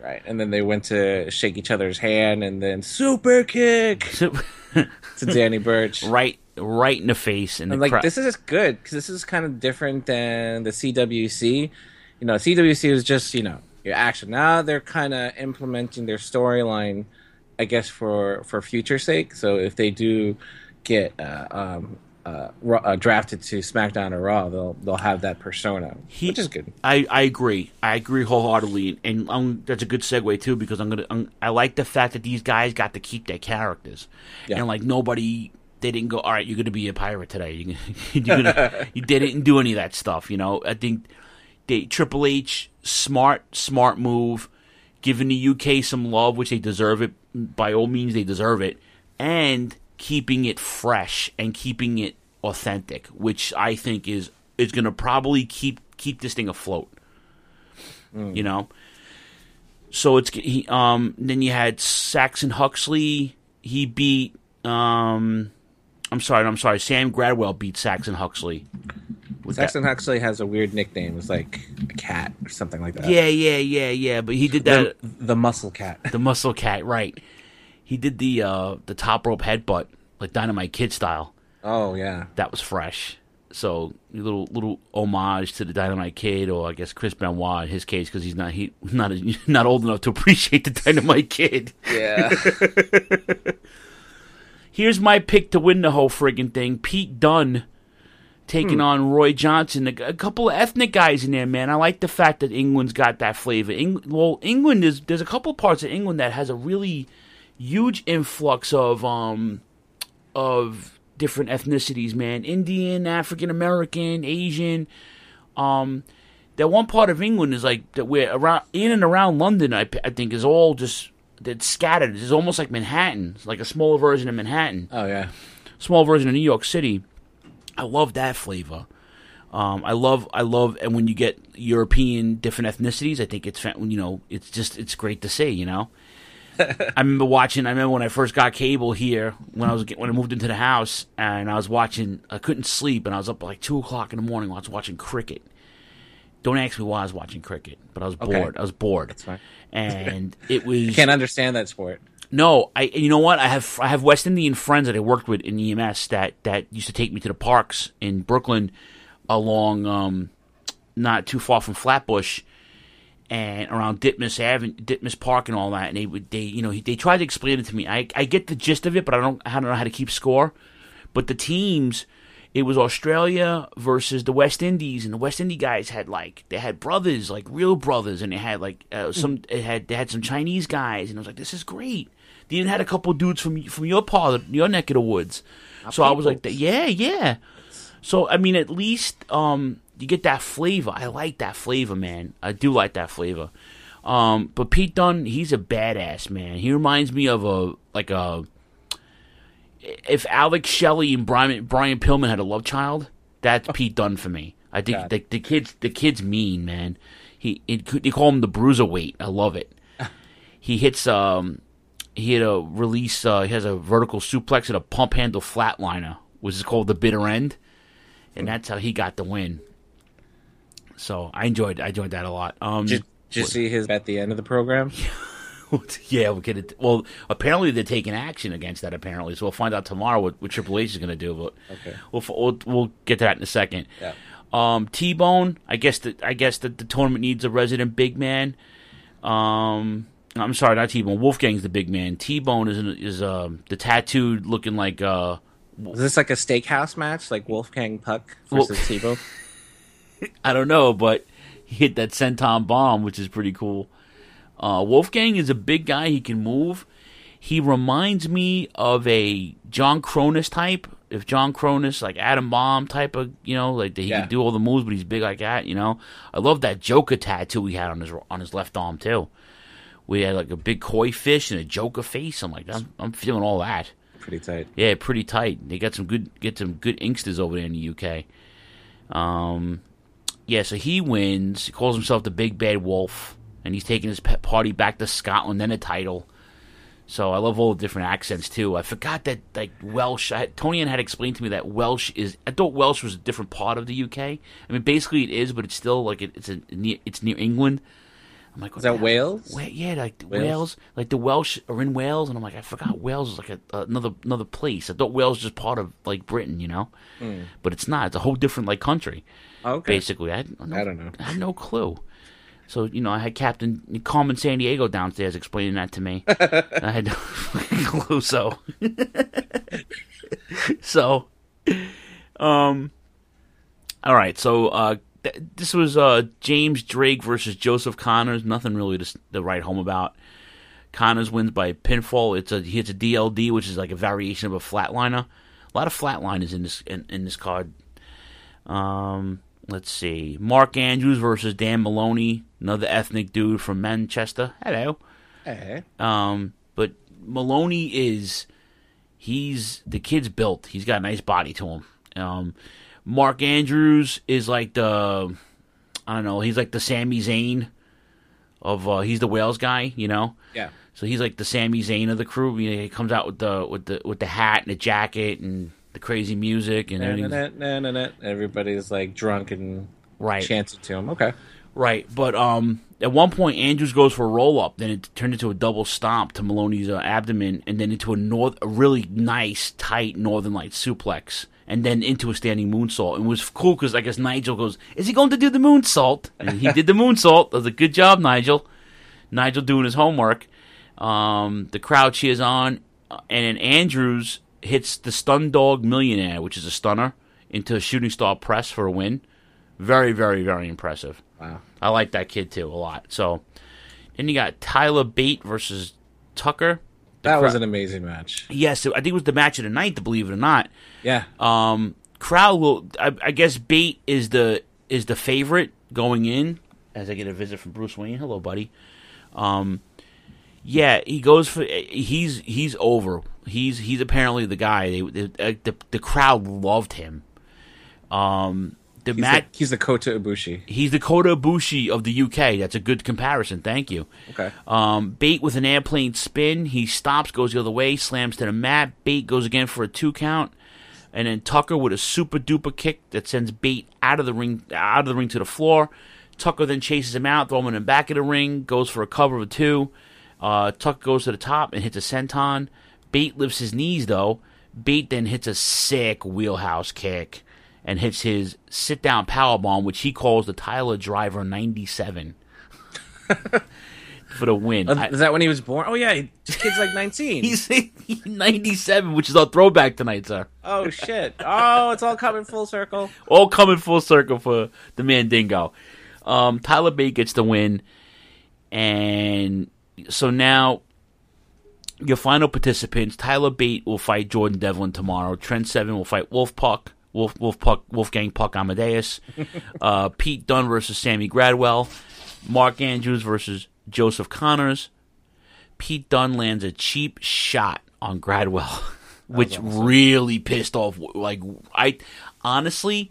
Right, and then they went to shake each other's hand, and then super kick Super- to Danny Burch. right, right in the face. And I'm the like, cra- this is good because this is kind of different than the C W C. You know, C W C was just you know your action. Now they're kind of implementing their storyline, I guess for for future sake. So if they do get uh, um, uh, Raw, uh, drafted to SmackDown or Raw, they'll they'll have that persona, He, which is good. I, I agree. I agree wholeheartedly, and um, that's a good segue too because I'm gonna. Um, I like the fact that these guys got to keep their characters, Yeah. and like nobody, they didn't go. All right, you're gonna be a pirate today. You, you're gonna, you they didn't do any of that stuff. You know, I think they Triple H smart, smart move, giving the U K some love, which they deserve it. By all means, they deserve it, and keeping it fresh and keeping it authentic, which I think is is going to probably keep keep this thing afloat. Mm. You know, so it's he. Um, then you had Saxon Huxley. He beat. Um, I'm sorry. I'm sorry. Sam Gradwell beat Saxon Huxley. Saxon that. Huxley has a weird nickname. It's like a cat or something like that. Yeah, yeah, yeah, yeah. But he did that. The, the muscle cat. The muscle cat. Right. He did the uh, the top rope headbutt, like Dynamite Kid style. Oh yeah, that was fresh. So a little little homage to the Dynamite Kid, or I guess Chris Benoit in his case, because he's not he not not old enough to appreciate the Dynamite Kid. Yeah. Here's my pick to win the whole friggin' thing: Pete Dunne taking hmm. on Roy Johnson. A, a couple of ethnic guys in there, man. I like the fact that England's got that flavor. Eng- well, England is there's a couple parts of England that has a really huge influx of um of different ethnicities, man. Indian, African American, Asian. Um, that one part of England is like that where around in and around London, I, I think is all just that's scattered. It's almost like Manhattan. It's like a smaller version of Manhattan. Oh yeah, small version of New York City. I love that flavor. Um, I love, I love, and when you get European different ethnicities, I think it's you know, it's just it's great to see, you know. I remember watching. I remember when I first got cable here when I was when I moved into the house, and I was watching. I couldn't sleep, and I was up at like two o'clock in the morning. I was watching cricket. Don't ask me why I was watching cricket, but I was okay. bored. I was bored. That's fine. And it was. I can't understand that sport. No, I. You know what? I have I have West Indian friends that I worked with in E M S that that used to take me to the parks in Brooklyn, along um, not too far from Flatbush. And around Ditmas Avenue, Ditmas Park, and all that, and they would, they, you know, they tried to explain it to me. I, I get the gist of it, but I don't, I don't know how to keep score. But the teams, it was Australia versus the West Indies, and the West Indies guys had like, they had brothers, like real brothers, and they had like uh, some, it had, they had some Chinese guys, and I was like, this is great. They even had a couple dudes from from your part, of, your neck of the woods. So I was like, yeah, yeah. So I mean, at least. Um, You get that flavor. I like that flavor, man. I do like that flavor. Um, but Pete Dunne, he's a badass, man. He reminds me of a like a if Alex Shelley and Brian Brian Pillman had a love child. That's Pete Dunne for me. I think the, the kid's the kid's mean, man. He it, they call him the bruiserweight. I love it. He hits um he hit a release. Uh, he has a vertical suplex and a pump handle flatliner, which is called the bitter end, and that's how he got the win. So I enjoyed I enjoyed that a lot. Um, did, did you see his at the end of the program? Yeah, we'll get it. Well, apparently they're taking action against that. Apparently, so we'll find out tomorrow what, what Triple H is going to do. But okay, we'll, we'll we'll get to that in a second. Yeah. Um, T-Bone. I guess that I guess that the tournament needs a resident big man. Um, I'm sorry, not T-Bone. Wolfgang's the big man. T-Bone is is uh, the tattooed looking like. Uh, is this like a steakhouse match, like Wolfgang Puck versus well, T-Bone? I don't know, but he hit that senton bomb, which is pretty cool. Uh, Wolfgang is a big guy. He can move. He reminds me of a John Cronus type. If John Cronus, like Adam Bomb type of, you know, like that he yeah. can do all the moves, but he's big like that, you know. I love that Joker tattoo he had on his on his left arm too. We had like a big koi fish and a Joker face. I'm like, I'm, I'm feeling all that. Pretty tight. Yeah, pretty tight. They got some good, get some good inksters over there in the U K. Um. Yeah, so he wins. He calls himself the Big Bad Wolf, and he's taking his pet party back to Scotland, then a title. So I love all the different accents too. I forgot that like Welsh. I, Tony Ann had explained to me that Welsh is. I thought Welsh was a different part of the U K. I mean, basically it is, but it's still like it, it's a, it's near England. I'm like, is that Wales? Wa- yeah, like Wales? Wales, like the Welsh are in Wales, and I'm like, I forgot Wales is like a, another another place. I thought Wales was just part of like Britain, you know, Mm. but it's not. It's a whole different like country. Okay. Basically, I, had no, I don't know. I had no clue. So you know, I had Captain Carmen San Diego downstairs explaining that to me. I had no clue. So, so, um, all right. So, uh. This was uh, James Drake versus Joseph Connors. Nothing really to, to write home about. Connors wins by pinfall. It's a he hits a D L D, which is like a variation of a flatliner. A lot of flatliners in this in, in this card. Um, let's see. Mark Andrews versus Dan Maloney, another ethnic dude from Manchester. Hello. Hey. Um, but Maloney is he's the kid's built. He's got a nice body to him. Um. Mark Andrews is like the, I don't know, he's like the Sami Zayn of, uh, he's the Wales guy, you know? Yeah. So he's like the Sami Zayn of the crew. You know, he comes out with the with the with the hat and the jacket and the crazy music and everything. Na, na, na, na, na. Everybody's like drunk and right. chanting to him. Okay. Right, but um, at one point Andrews goes for a roll up, then it turned into a double stomp to Maloney's uh, abdomen, and then into a north, a really nice tight Northern Light suplex. And then into a standing moonsault. And it was cool because I guess Nigel goes, is he going to do the moonsault? And he did the moonsault. That was a good job, Nigel. Nigel doing his homework. Um, the crowd cheers on. And then Andrews hits the Stun Dog Millionaire, which is a stunner, into a shooting star press for a win. Very, very, very impressive. Wow. I like that kid, too, a lot. So, then you got Tyler Bate versus Tucker. That was an amazing match. Yes, I think it was the match of the night, to believe it or not. Yeah. Um, crowd will. I, I guess Bate is the is the favorite going in. As I get a visit from Bruce Wayne. Hello, buddy. Um, yeah, he goes for. He's he's over. He's he's apparently the guy. They, they, the the crowd loved him. Um, the he's match. The, he's the Kota Ibushi. He's the Kota Ibushi of the U K. That's a good comparison. Thank you. Okay. Um, Bate with an airplane spin. He stops, goes the other way, slams to the mat. Bate goes again for a two count, and then Tucker with a super duper kick that sends Bate out of the ring, out of the ring to the floor. Tucker then chases him out, throwing him in the back of the ring, goes for a cover of a two. Uh, Tucker goes to the top and hits a senton. Bate lifts his knees though. Bate then hits a sick wheelhouse kick and hits his sit-down powerbomb, which he calls the Tyler Driver ninety-seven for the win. Uh, is that when he was born? Oh, yeah, this kid's like nineteen. He's ninety-seven, which is our throwback tonight, sir. Oh, shit. Oh, it's all coming full circle. All coming full circle for the Mandingo. Um, Tyler Bate gets the win, and so now your final participants, Tyler Bate will fight Jordan Devlin tomorrow. Trent Seven will fight Wolf Puck. Wolf, Wolf Puck, Wolfgang Puck Amadeus. uh, Pete Dunne versus Sammy Gradwell. Mark Andrews versus Joseph Connors. Pete Dunne lands a cheap shot on Gradwell, which awesome. really pissed off. Like, I honestly,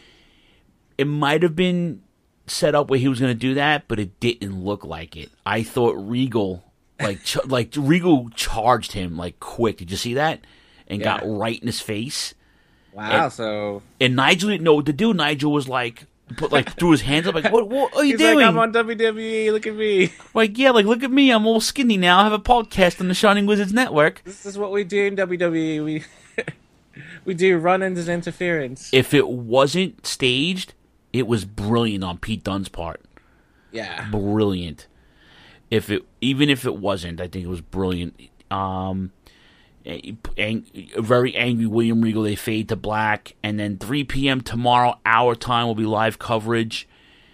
it might have been set up where he was going to do that, but it didn't look like it. I thought Regal, like, ch- like Regal charged him like quick. Did you see that? And yeah. got right in his face. Wow, and, so... And Nigel didn't know what to do. Nigel was like, put like threw his hands up like, what, what are you He's doing? Like, I'm on W W E, look at me. Like, yeah, like, look at me, I'm all skinny now. I have a podcast on the Shining Wizards Network. This is what we do in W W E. We, we do run-ins and interference. If it wasn't staged, it was brilliant on Pete Dunne's part. Yeah. Brilliant. If it, even if it wasn't, I think it was brilliant. Um... A, a, a very angry William Regal. They fade to black, and then three p.m. tomorrow, our time, will be live coverage.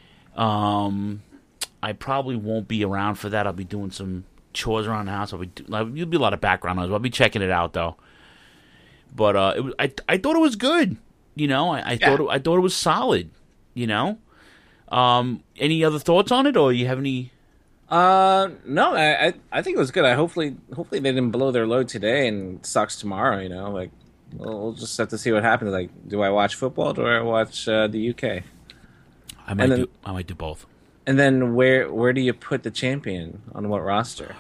Um, I probably won't be around for that. I'll be doing some chores around the house. I'll be there'll be a lot of background noise. I'll be checking it out though. But uh, it was, I I thought it was good. You know, I, I yeah. thought it, I thought it was solid. You know, um, any other thoughts on it, or you have any? Uh, no, I, I I think it was good. I hopefully hopefully they didn't blow their load today and sucks tomorrow. You know, like we'll, we'll just have to see what happens. Like, do I watch football? Or do I watch uh, the U K? I might then, do. I might do both. And then where where do you put the champion on what roster?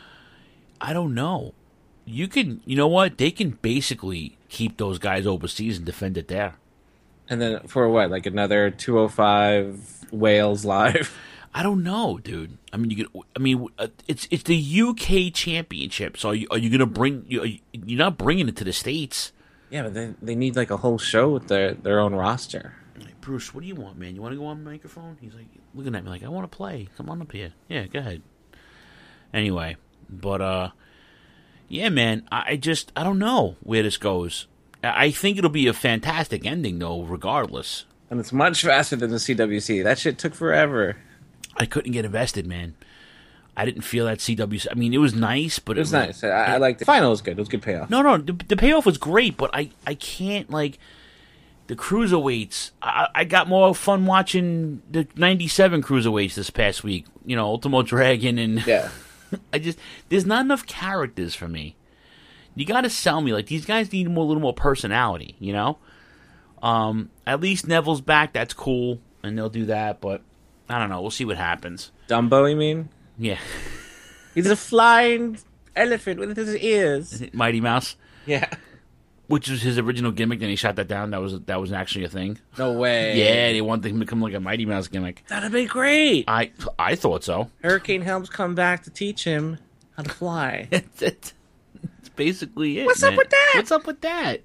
I don't know. You can. You know what? They can basically keep those guys overseas and defend it there. And then for what? Like another two oh five Wales live. I don't know, dude. I mean, you could. I mean, uh, it's it's the U K Championship. So are you, are you gonna bring? You, are you, you're not bringing it to the States. Yeah, but they they need like a whole show with their their own roster. Hey, Bruce, what do you want, man? You want to go on the microphone? He's like looking at me like, I want to play. Come on up here. Yeah, go ahead. Anyway, but uh, yeah, man. I, I just I don't know where this goes. I, I think it'll be a fantastic ending, though, regardless. And it's much faster than the C W C. That shit took forever. I couldn't get invested, man. I didn't feel that C W C. I mean, it was nice, but it was it, nice. I, I liked it. The final was good. It was a good payoff. No, no, the, the payoff was great, but I, I can't like the cruiserweights. I, I got more fun watching the ninety-seven cruiserweights this past week. You know, Ultimo Dragon and yeah. I just there's not enough characters for me. You got to sell me like these guys need more, a little more personality. You know. Um, at least Neville's back. That's cool, and they'll do that. But I don't know. We'll see what happens. Dumbo, you mean? Yeah. He's a flying elephant with his ears. Mighty Mouse. Yeah. Which was his original gimmick. Then he shot that down. That was that was actually a thing. No way. Yeah, they wanted him to become like a Mighty Mouse gimmick. That'd be great. I I thought so. Hurricane Helms come back to teach him how to fly. That's it. That's basically it. What's man. up with that? What's up with that?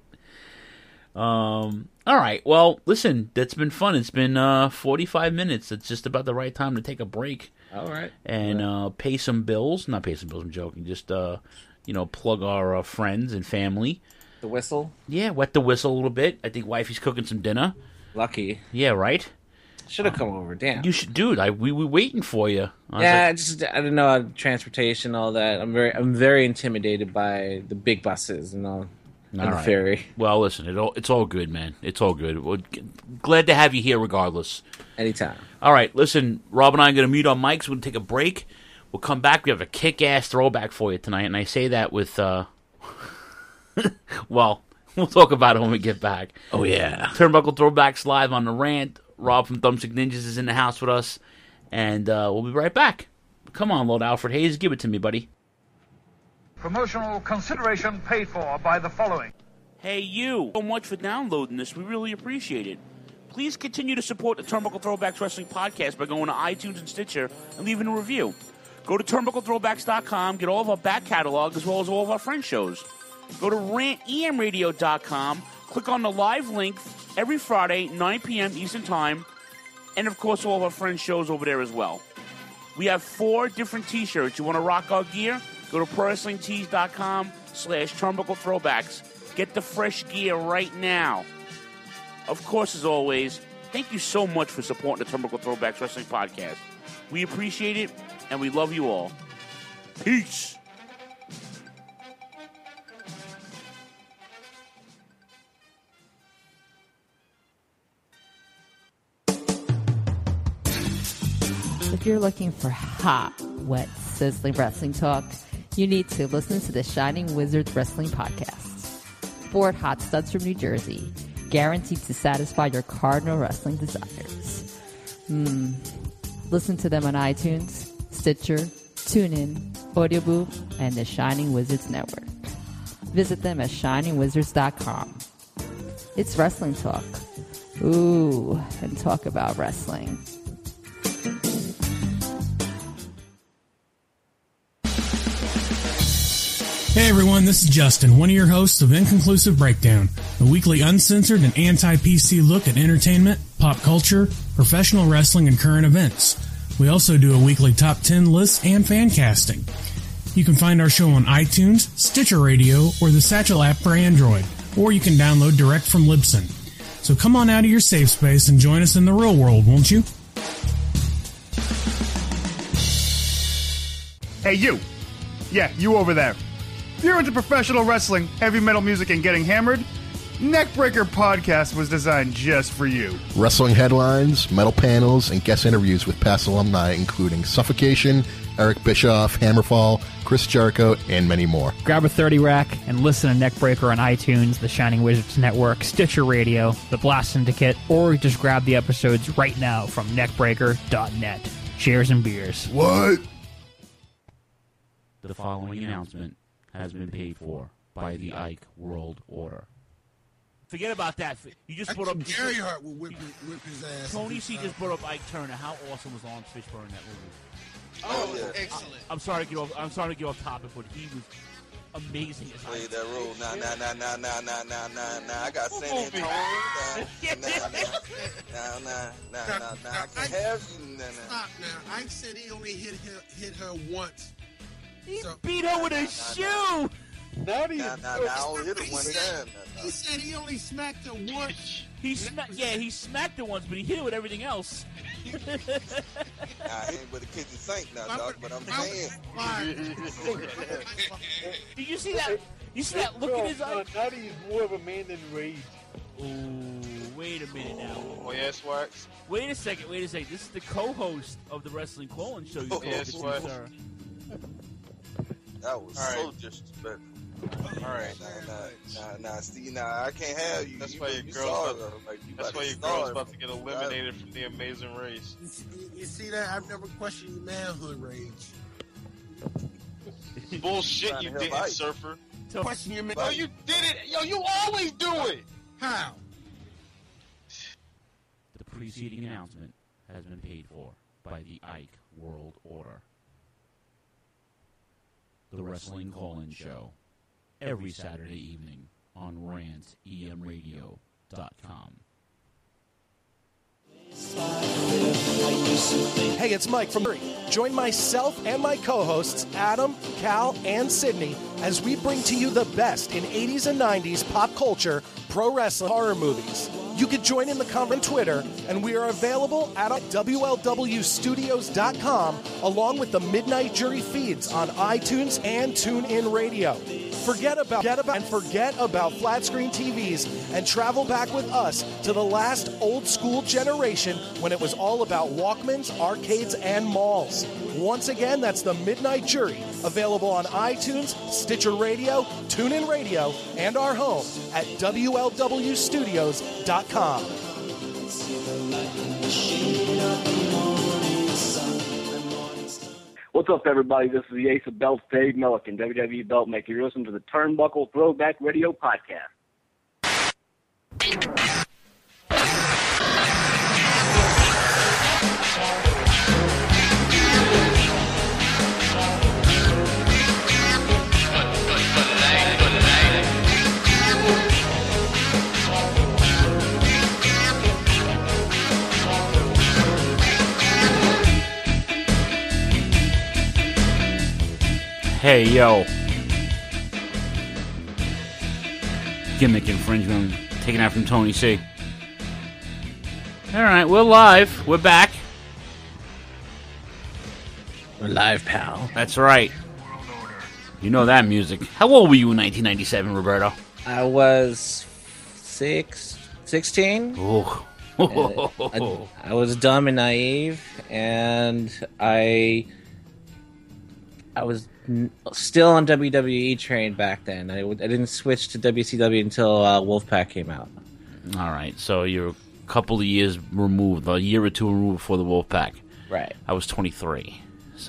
Um. All right. Well, listen. That's been fun. It's been uh, forty-five minutes. It's just about the right time to take a break. All right. And right. Uh, pay some bills. Not pay some bills. I'm joking. Just uh, you know, plug our uh, friends and family. The whistle. Yeah, wet the whistle a little bit. I think wifey's cooking some dinner. Lucky. Yeah. Right. Should have come over. Damn. You should, dude. I we were waiting for you. I yeah, like, just I don't know how transportation, all that. I'm very I'm very intimidated by the big buses and all. All and the right. ferry. Well, listen, it all, it's all good, man. It's all good. We're glad to have you here regardless. Anytime. All right, listen, Rob and I are going to mute our mics. We're going to take a break. We'll come back. We have a kick-ass throwback for you tonight, and I say that with, uh... well, we'll talk about it when we get back. Oh, yeah. Turnbuckle Throwbacks live on the rant. Rob from Thumbstick Ninjas is in the house with us, and uh, we'll be right back. Come on, Lord Alfred Hayes. Give it to me, buddy. Promotional consideration paid for by the following. Hey, you. So much for downloading this. We really appreciate it. Please continue to support the Turnbuckle Throwbacks Wrestling Podcast by going to iTunes and Stitcher and leaving a review. Go to turnbuckle throwbacks dot com, get all of our back catalog as well as all of our friend shows. Go to rant e m radio dot com, click on the live link every Friday, nine p.m. Eastern Time, and of course all of our friend shows over there as well. We have four different t-shirts. You want to rock our gear? Go to pro wrestling tees dot com slash turnbuckle throwbacks. Get the fresh gear right now. Of course, as always, thank you so much for supporting the Turnbuckle Throwbacks Wrestling Podcast. We appreciate it, and we love you all. Peace. If you're looking for hot, wet, sizzling wrestling talk, you need to listen to the Shining Wizards Wrestling Podcast. Four hot studs from New Jersey, guaranteed to satisfy your cardinal wrestling desires. Hmm. Listen to them on iTunes, Stitcher, TuneIn, Audioboo, and the Shining Wizards Network. Visit them at shining wizards dot com. It's wrestling talk. Ooh, and talk about wrestling. Hey everyone, this is Justin, one of your hosts of Inconclusive Breakdown, a weekly uncensored and anti-P C look at entertainment, pop culture, professional wrestling, and current events. We also do a weekly top ten list and fan casting. You can find our show on iTunes, Stitcher Radio, or the Satchel app for Android, or you can download direct from Libsyn. So come on out of your safe space and join us in the real world, won't you? Hey, you. Yeah, you over there. If you're into professional wrestling, heavy metal music, and getting hammered, Neckbreaker Podcast was designed just for you. Wrestling headlines, metal panels, and guest interviews with past alumni, including Suffocation, Eric Bischoff, Hammerfall, Chris Jericho, and many more. Grab a thirty rack and listen to Neckbreaker on iTunes, the Shining Wizards Network, Stitcher Radio, the Blast Syndicate, or just grab the episodes right now from neckbreaker dot net. Cheers and beers. What? The following announcement has been paid for by the Ike World Order. Forget about that. You just I brought up think Gary Hart will whip, whip his ass. Tony C just brought up Ike Turner. How awesome was Lawrence Fishburne in that movie? Oh, yeah. Excellent. I, I'm sorry to get off. I'm sorry to get off topic, but he was amazing as Play Ike. that role. Nah, nah, nah, nah, nah, nah, nah, nah, nah. I got San Antonio. Nah, nah, nah, nah, nah, nah. I can have you. Nah, nah. Stop now. Ike said he only hit her, hit her once. He So- beat her with a shoe. Nah, nah, nah, I only hit it one He time. said- Nah, He said he only smacked her once. He smacked. Yeah, he smacked it once, but he hit it with everything else. nah, I ain't with the kitchen sink now, dog. But I'm saying. Did you see that? You see that look in his eye? Now he's more of a man than Rage. Ooh, wait a minute now. Oh, yes, Wax. Wait a second, wait a second. This is the co-host of the Wrestling Call-In Show. You Oh, called yes, it to, what? sir. That was All right. so disrespectful. All right. Nah, nah, nah, nah, see, nah, I can't have you. That's you why your you girl's sorry, about, though. Like, you that's about why to your girl's starve. about to get eliminated from the Amazing Race. You, you see that? I've never questioned your manhood, Rage. Bullshit, Trying you to help didn't, Ike. Surfer. Question your man. No, you did it. Yo, you always do it. How? The preceding announcement has been paid for by the Ike World Order. The Wrestling Call-In Show, every Saturday evening on rant e m radio dot com. Hey, it's Mike from Murray. Join myself and my co-hosts, Adam, Cal, and Sydney, as we bring to you the best in eighties and nineties pop culture, pro wrestling, horror movies. You can join in the comment on Twitter, and we are available at W L W studios dot com, along with the Midnight Jury feeds on iTunes and TuneIn Radio. Forget about, forget about, and forget about flat screen T Vs, and travel back with us to the last old school generation when it was all about Walkmans, arcades, and malls. Once again, that's the Midnight Jury, available on iTunes, Stitcher Radio, TuneIn Radio, and our home at W L W studios dot com. What's up, everybody? This is the Ace of Belts, Dave Milliken, W W E Belt Maker. You're listening to the Turnbuckle Throwback Radio Podcast. Hey, yo. Gimmick infringement. Taking out from Tony C. Alright, we're live. We're back. We're live, pal. That's right. You know that music. How old were you in nineteen ninety-seven, Roberto? I was six, sixteen. Oh. Uh, I, I was dumb and naive, and I I was n- still on W W E train back then. I, w- I didn't switch to W C W until uh, Wolfpack came out. All right, so you're a couple of years removed, a year or two removed before the Wolfpack. Right. I was twenty-three, so.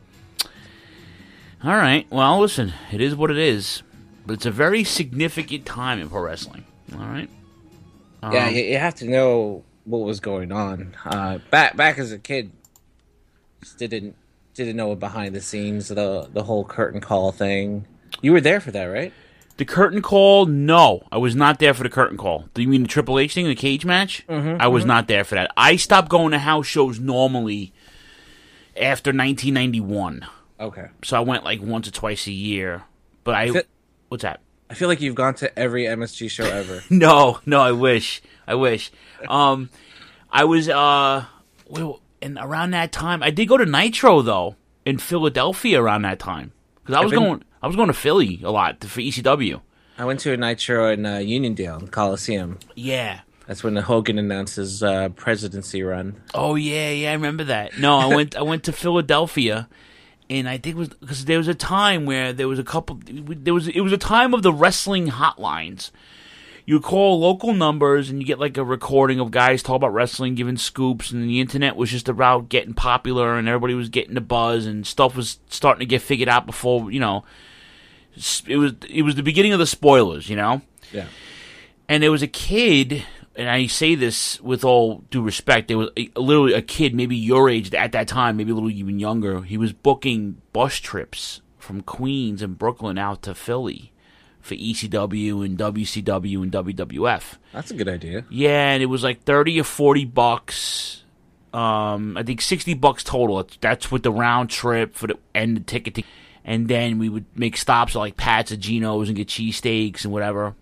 All right, well, listen, it is what it is, but it's a very significant time in pro wrestling. All right. Yeah, Um, you, you have to know what was going on. Uh, back back as a kid, just didn't didn't know behind the scenes, the the whole curtain call thing. You were there for that, right? The curtain call? No, I was not there for the curtain call. Do you mean the Triple H thing, the cage match? Mhm, I was mhm. not there for that. I stopped going to house shows normally after nineteen ninety-one. Okay. So I went like once or twice a year. But I... Fi- what's that? I feel like you've gone to every M S G show ever. No, no, I wish. I wish. Um, I was, uh... Well, and around that time... I did go to Nitro, though, in Philadelphia around that time. Because I was I've been- going... I was going to Philly a lot for E C W. I went to a Nitro in uh, Uniondale, the Coliseum. Yeah. That's when Hogan announced his uh, presidency run. Oh yeah, yeah, I remember that. No, I went I went to Philadelphia, and I think it was because there was a time where there was a couple. There was it was a time of the wrestling hotlines. You call local numbers and you get like a recording of guys talking about wrestling, giving scoops, and the internet was just about getting popular, and everybody was getting the buzz, and stuff was starting to get figured out before you know. It was it was the beginning of the spoilers, you know. Yeah. And there was a kid, and I say this with all due respect, there was a, literally a kid, maybe your age at that time, maybe a little even younger. He was booking bus trips from Queens and Brooklyn out to Philly for E C W and W C W and W W F. That's a good idea. Yeah, and it was like thirty or forty bucks. Um, I think sixty bucks total. That's with the round trip for the and the ticket. To, and then we would make stops at like Pat's or Geno's and get cheesesteaks and whatever.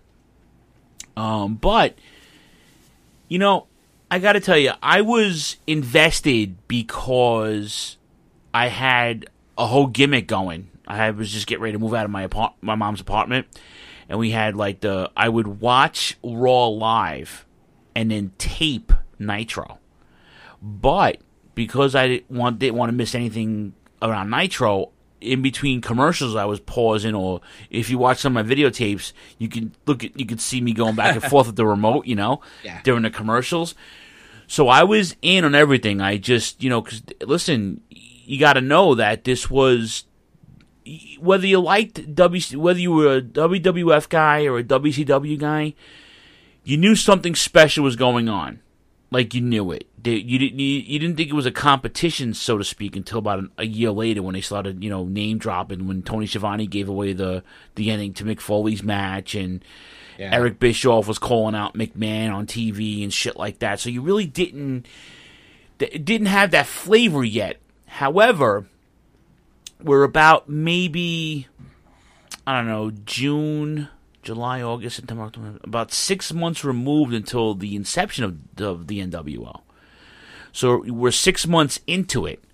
Um, but, you know, I got to tell you, I was invested because I had a whole gimmick going. I was just getting ready to move out of my apart- my mom's apartment, and we had like the I would watch Raw live and then tape Nitro. But because I didn't want didn't want to miss anything around Nitro, in between commercials I was pausing, or if you watch some of my videotapes, you can look at you could see me going back and forth with the remote, you know, yeah. during the commercials. So I was in on everything. I just, you know, cause, listen, you got to know that this was, whether you liked W C, whether you were a W W F guy or a W C W guy, you knew something special was going on. Like you knew it. You didn't. You didn't think it was a competition, so to speak, until about a year later when they started, you know, name dropping. When Tony Schiavone gave away the the ending to Mick Foley's match, and yeah. Eric Bischoff was calling out McMahon on T V and shit like that. So you really didn't. It didn't have that flavor yet. However, we're about maybe, I don't know, June, July, August, September, October, about six months removed until the inception of the, of the N W O. So we're six months into it.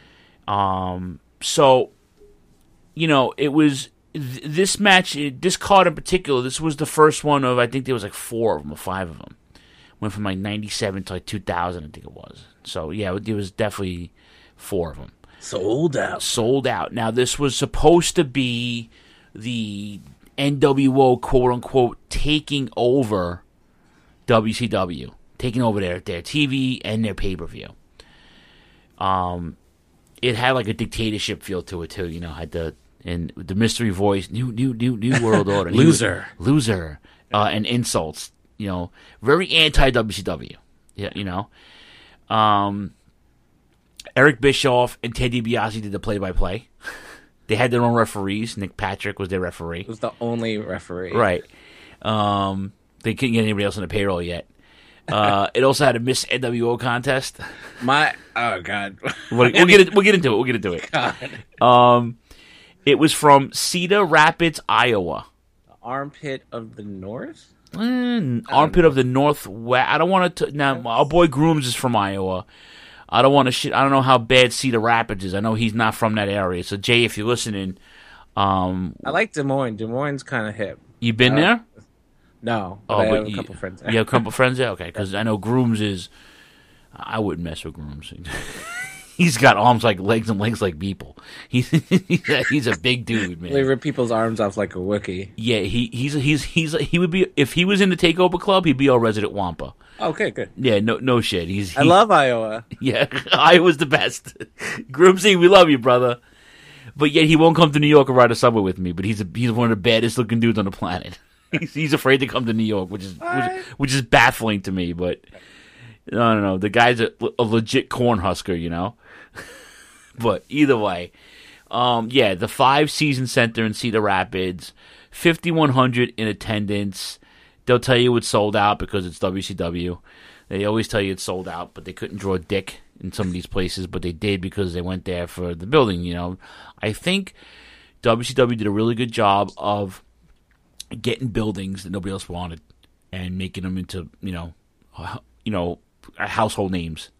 Um, so, you know, it was th- this match, this card in particular, this was the first one of, I think there was like four of them or five of them. Went from like ninety-seven to like two thousand, I think it was. So, yeah, it was definitely four of them. Sold out. Sold out. Now, this was supposed to be the N W O, quote-unquote, taking over W C W. Taking over their, their T V and their pay-per-view. Um, it had like a dictatorship feel to it, too. You know, had the and the mystery voice, new, new, new, new world order. Loser. New, loser. Uh, and insults. You know, very anti-W C W. Yeah, you know. Um, Eric Bischoff and Ted DiBiase did the play-by-play. They had their own referees. Nick Patrick was their referee. It was the only referee. Right. Um, they couldn't get anybody else on the payroll yet. Uh, it also had a Miss N W O contest. My oh god, we'll, we'll get it, we'll get into it. We'll get into it. God. Um, it was from Cedar Rapids, Iowa. The armpit of the north. Mm, armpit of the northwest. I don't want to. Now, our boy Grooms is from Iowa. I don't want to shit. I don't know how bad Cedar Rapids is. I know he's not from that area. So Jay, if you're listening, um, I like Des Moines. Des Moines kind of hip. You been uh, there? No, but oh, I but have you, a couple friends there. You have a couple friends there? Okay, because I know Grooms is... I wouldn't mess with Grooms. He's got arms like legs and legs like people. He's he's a big dude, man. They rip people's arms off like a Wookiee. Yeah, he he's he's he's he would be... If he was in the Takeover Club, he'd be our resident Wampa. Okay, good. Yeah, no no shit. He's. He, I love Iowa. Yeah, Iowa's the best. Groomsy, we love you, brother. But yet he won't come to New York and ride a subway with me. But he's a, he's one of the baddest looking dudes on the planet. He's, he's afraid to come to New York, which is which, which is baffling to me. But no, no, no. The guy's a, a legit Cornhusker, you know. But either way, um, yeah, the Five Season Center in Cedar Rapids, fifty-one hundred in attendance. They'll tell you it's sold out because it's W C W. They always tell you it's sold out, but they couldn't draw a dick in some of these places, but they did because they went there for the building, you know. I think W C W did a really good job of getting buildings that nobody else wanted and making them into, you know, uh, you know, household names.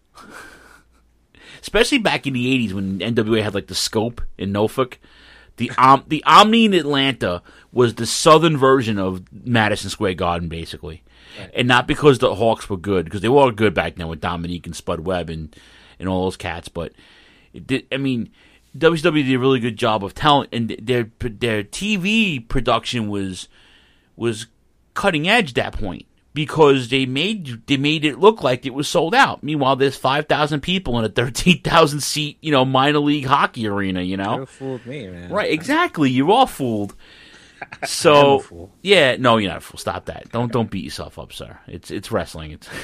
Especially back in the eighties when N W A had like the Scope in Norfolk. The um, the Omni in Atlanta was the southern version of Madison Square Garden, basically. Right. And not because the Hawks were good, because they were all good back then with Dominique and Spud Webb and, and all those cats. But, it did, I mean, W C W did a really good job of telling, and their their T V production was was cutting edge at that point because they made they made it look like it was sold out. Meanwhile, there's five thousand people in a thirteen thousand seat, you know, minor league hockey arena. You know, you fooled me, man. Right? Exactly. You're all fooled. So I'm a fool. yeah, no, you're not a fool. Stop that. Don't don't beat yourself up, sir. It's it's wrestling. It's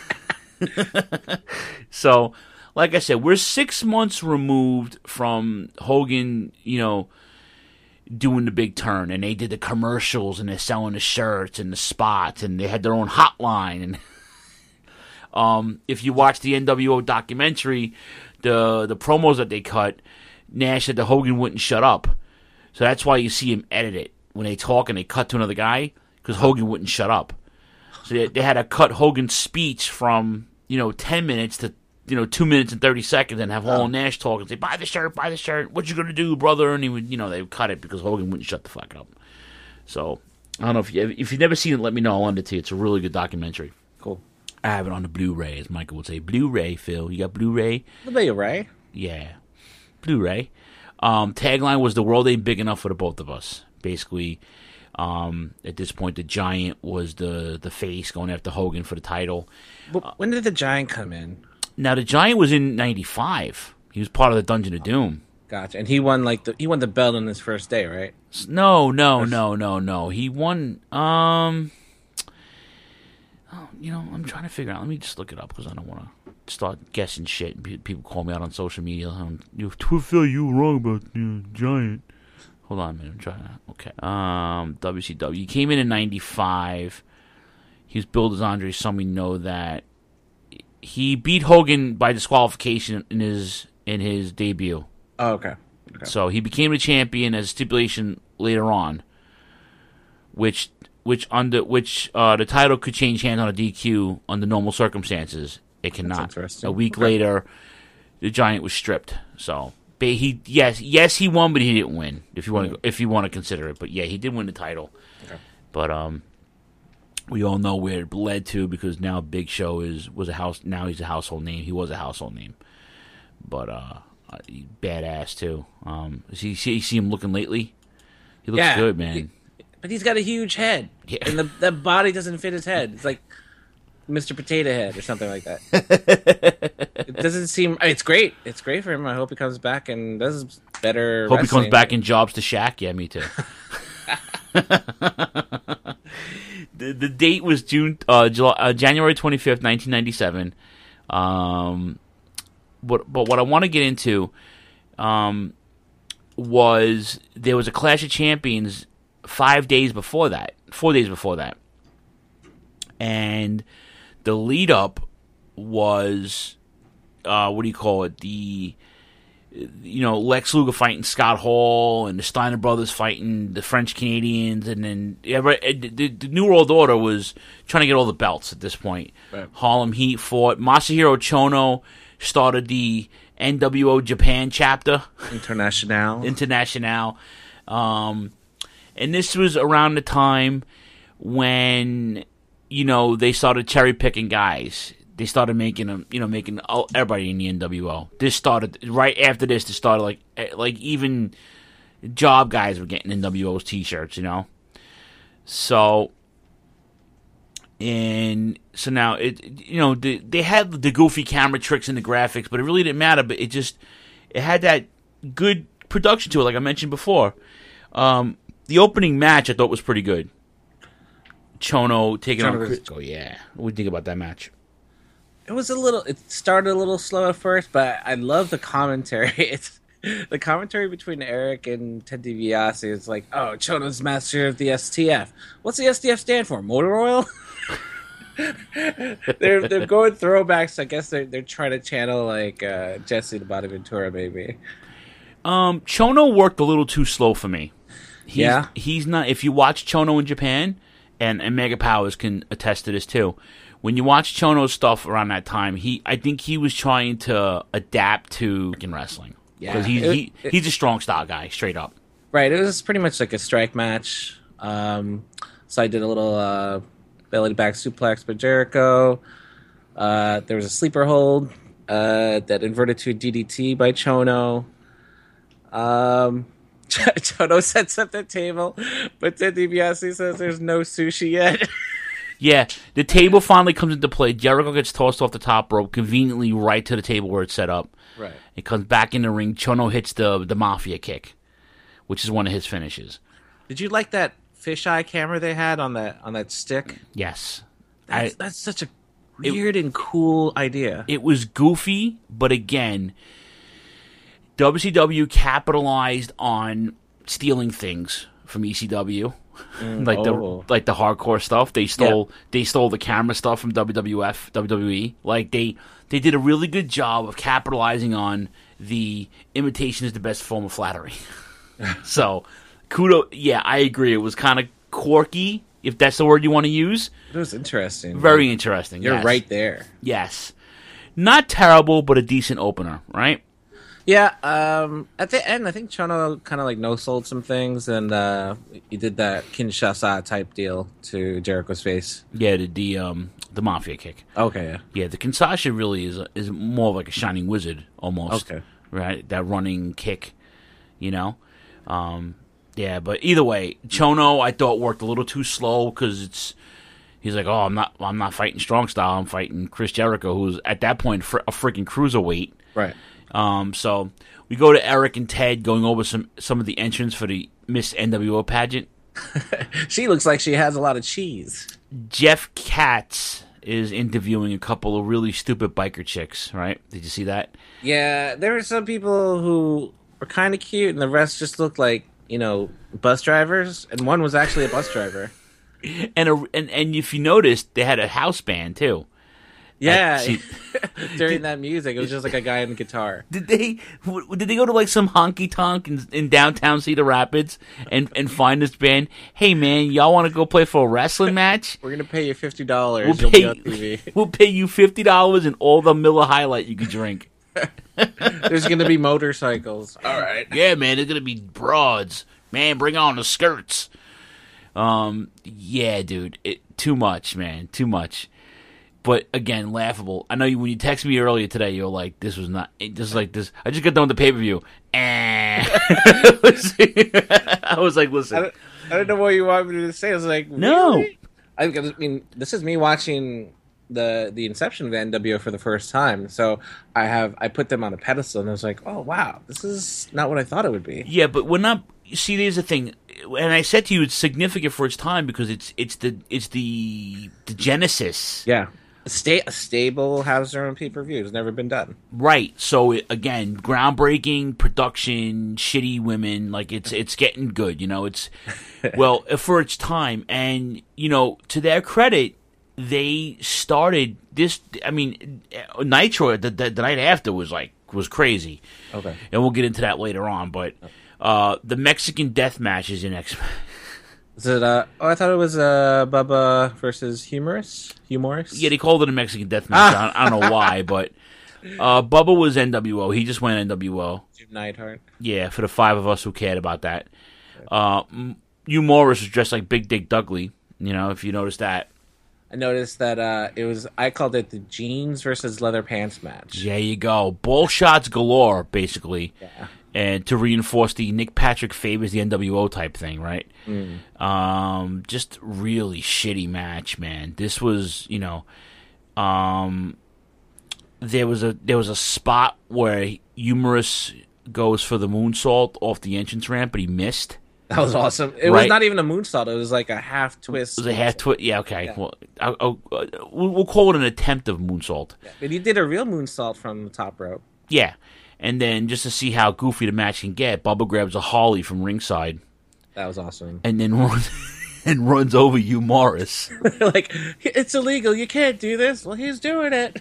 so, like I said, we're six months removed from Hogan, you know, doing the big turn, and they did the commercials, and they're selling the shirts and the spots, and they had their own hotline. And um, if you watch the N W O documentary, the the promos that they cut, Nash said that Hogan wouldn't shut up, so that's why you see him edit it when they talk and they cut to another guy, because Hogan wouldn't shut up. So they, they had to cut Hogan's speech from, you know, ten minutes to, you know, two minutes and thirty seconds, and have Hall and Nash talk and say, buy the shirt, buy the shirt, what you gonna do, brother? And he would, you know, they would cut it because Hogan wouldn't shut the fuck up. So, I don't know, if, you, if you've never seen it, let me know, I'll lend it to you. It's a really good documentary. Cool. I have it on the Blu-ray, as Michael would say. Blu-ray, Phil. You got Blu-ray? Blu-ray? Yeah. Blu-ray. Um, tagline was, the world ain't big enough for the both of us. Basically, um, at this point, the Giant was the, the face going after Hogan for the title. But when did the Giant come in? Now, the Giant was in ninety-five. He was part of the Dungeon of Doom. Gotcha. And he won like the he won the belt on his first day, right? No, no, no, no, no. He won. Um, oh, you know, I'm trying to figure out. Let me just look it up because I don't want to start guessing shit. People call me out on social media. Um, you, Phil, you were wrong about you know, Giant. Hold on a minute. I'm trying to. Okay. Um, W C W. He came in in ninety-five. He was billed as Andre Some. We know that. He beat Hogan by disqualification in his in his debut. Oh, okay. okay. So he became the champion as a stipulation later on, which which under which uh, the title could change hands on a D Q under normal circumstances. It cannot. A week okay. later, the Giant was stripped. So he yes yes he won, but he didn't win. If you want to if you want to consider it, but yeah, he did win the title. Okay. But um. We all know where it led to, because now Big Show is was a house. Now he's a household name. He was a household name, but uh, badass too. Um, see, see, see him looking lately. He looks yeah, good, man. He, but he's got a huge head, yeah. and the the body doesn't fit his head. It's like Mister Potato Head or something like that. It doesn't seem. It's great. It's great for him. I hope he comes back and does better. Hope wrestling. he comes back in jobs to Shaq. Yeah, me too. The, the date was June, uh, July, uh, January twenty-fifth, nineteen ninety-seven. Um, but but what I want to get into, um, was there was a Clash of Champions five days before that, four days before that, and the lead up was, uh, what do you call it? The You know, Lex Luger fighting Scott Hall, and the Steiner brothers fighting the French Canadians, and then yeah, the, the New World Order was trying to get all the belts at this point. Right. Harlem Heat fought. Masahiro Chono started the N W O Japan chapter. International. International. Um, and this was around the time when, you know, they started cherry picking guys. They started making them, you know, making all, everybody in the N W O. This started right after this. It started like, like even job guys were getting N W O's T-shirts, you know. So, and so now it, you know, the, they had the goofy camera tricks and the graphics, but it really didn't matter. But it just, it had that good production to it, like I mentioned before. Um, the opening match I thought was pretty good. Chono taking Chono on was- Chris. Oh yeah, what do you think about that match? It was a little. It started a little slow at first, but I love the commentary. It's the commentary between Eric and Ted DiBiase is like, "Oh, Chono's master of the S T F. What's the S T F stand for? Motor oil." they're they're going throwbacks. I guess they're they're trying to channel like uh, Jesse the Body Ventura, maybe. Um, Chono worked a little too slow for me. He's, Yeah? he's not. If you watch Chono in Japan, and and Mega Powers can attest to this too. When you watch Chono's stuff around that time, he I think he was trying to adapt to American wrestling. Yeah. Because he's It- he, it- he's a strong style guy, straight up. Right. It was pretty much like a strike match. Um, so I did a little uh, belly to back suplex by Jericho. Uh, there was a sleeper hold uh, that inverted to a D D T by Chono. Um, Chono sets up the table, but then DiBiase says there's no sushi yet. Yeah, the table finally comes into play. Jericho gets tossed off the top rope, conveniently right to the table where it's set up. Right. It comes back in the ring. Chono hits the the Mafia kick, which is one of his finishes. Did you like that fisheye camera they had on that on that stick? Yes. That's, I, that's such a weird it, and cool idea. It was goofy, but again, W C W capitalized on stealing things from E C W. Mm, like oh. the like the hardcore stuff. They stole yeah. they stole the camera stuff from W W F, W W E. Like they they did a really good job of capitalizing on the imitation is the best form of flattery. So, kudos. Yeah, I agree. It was kind of quirky, if that's the word you want to use. It was interesting. Very interesting. You're yes. right there. Yes. Not terrible, but a decent opener, right? Yeah, um, at the end, I think Chono kind of like no-sold some things, and uh, he did that Kinshasa type deal to Jericho's face. Yeah, the the, um, the Mafia kick. Okay, yeah. Yeah, the Kinshasa really is is more like a Shining Wizard, almost. Okay. Right? That running kick, you know? Um, yeah, but either way, Chono I thought worked a little too slow because it's... He's like, oh, I'm not I'm not fighting strong style, I'm fighting Chris Jericho, who's at that point fr- a freaking cruiserweight. Right. Um, so we go to Eric and Ted going over some, some of the entrants for the Miss N W O pageant. She looks like she has a lot of cheese. Jeff Katz is interviewing a couple of really stupid biker chicks, right? Did you see that? Yeah, there were some people who were kind of cute, and the rest just looked like, you know, bus drivers, and one was actually a bus driver. And, a, and and if you noticed, they had a house band, too. Yeah, she, during that music, it was just like a guy on the guitar. Did they? Did they go to like some honky tonk in, in downtown Cedar Rapids and, and find this band? Hey man, y'all want to go play for a wrestling match? We're gonna pay you fifty dollars. We'll You'll pay, be on T V. We'll pay you fifty dollars and all the Miller High Light you can drink. There's gonna be motorcycles. All right. Yeah, man, there's gonna be broads. Man, bring on the skirts. Um, yeah, dude, it, too much, man, too much. But again, laughable. I know you, when you texted me earlier today, you were like, "This was not just like this." I just got done with the pay per view. Eh. I was like, "Listen, I don't, I don't know what you want me to say." I was like, "No." Really? I, I mean, this is me watching the the inception of the N W O for the first time. So I have I put them on a pedestal, and I was like, "Oh wow, this is not what I thought it would be." Yeah, but we're not. See, there's the thing, and I said to you, it's significant for its time because it's it's the it's the the genesis. Yeah. A, sta- a stable has their own pay-per-view. It's never been done. Right. So, it, again, groundbreaking production, shitty women. Like, it's it's getting good, you know. It's, well, for its time. And, you know, to their credit, they started this, I mean, Nitro, the, the, the night after was, like, was crazy. Okay. And we'll get into that later on. But uh, the Mexican death match is your next Is it, uh, oh, I thought it was uh, Bubba versus Humorous? Humorous? Yeah, they called it a Mexican death match. Ah. I, I don't know why, but uh, Bubba was N W O. He just went N W O. Jim Neidhart. Yeah, for the five of us who cared about that. Uh, Hugh Morris was dressed like Big Dick Dudley, you know, if you noticed that. I noticed that uh, it was, I called it the jeans versus leather pants match. There you go. Ball shots galore, basically. Yeah. And to reinforce the Nick Patrick favors the N W O type thing, right? Mm. Um, just really shitty match, man. This was, you know, um, there was a there was a spot where Humorous goes for the moonsault off the entrance ramp, but he missed. That was awesome. It right? was not even a moonsault. It was like a half twist. It was a half twist. Yeah, okay. Yeah. Well, I'll, I'll, we'll, we'll call it an attempt of moonsault. Yeah. But he did a real moonsault from the top rope. Yeah. And then just to see how goofy the match can get, Bubba grabs a Harley from ringside. That was awesome. And then runs and runs over Hugh Morris. Like, it's illegal. You can't do this. Well, he's doing it.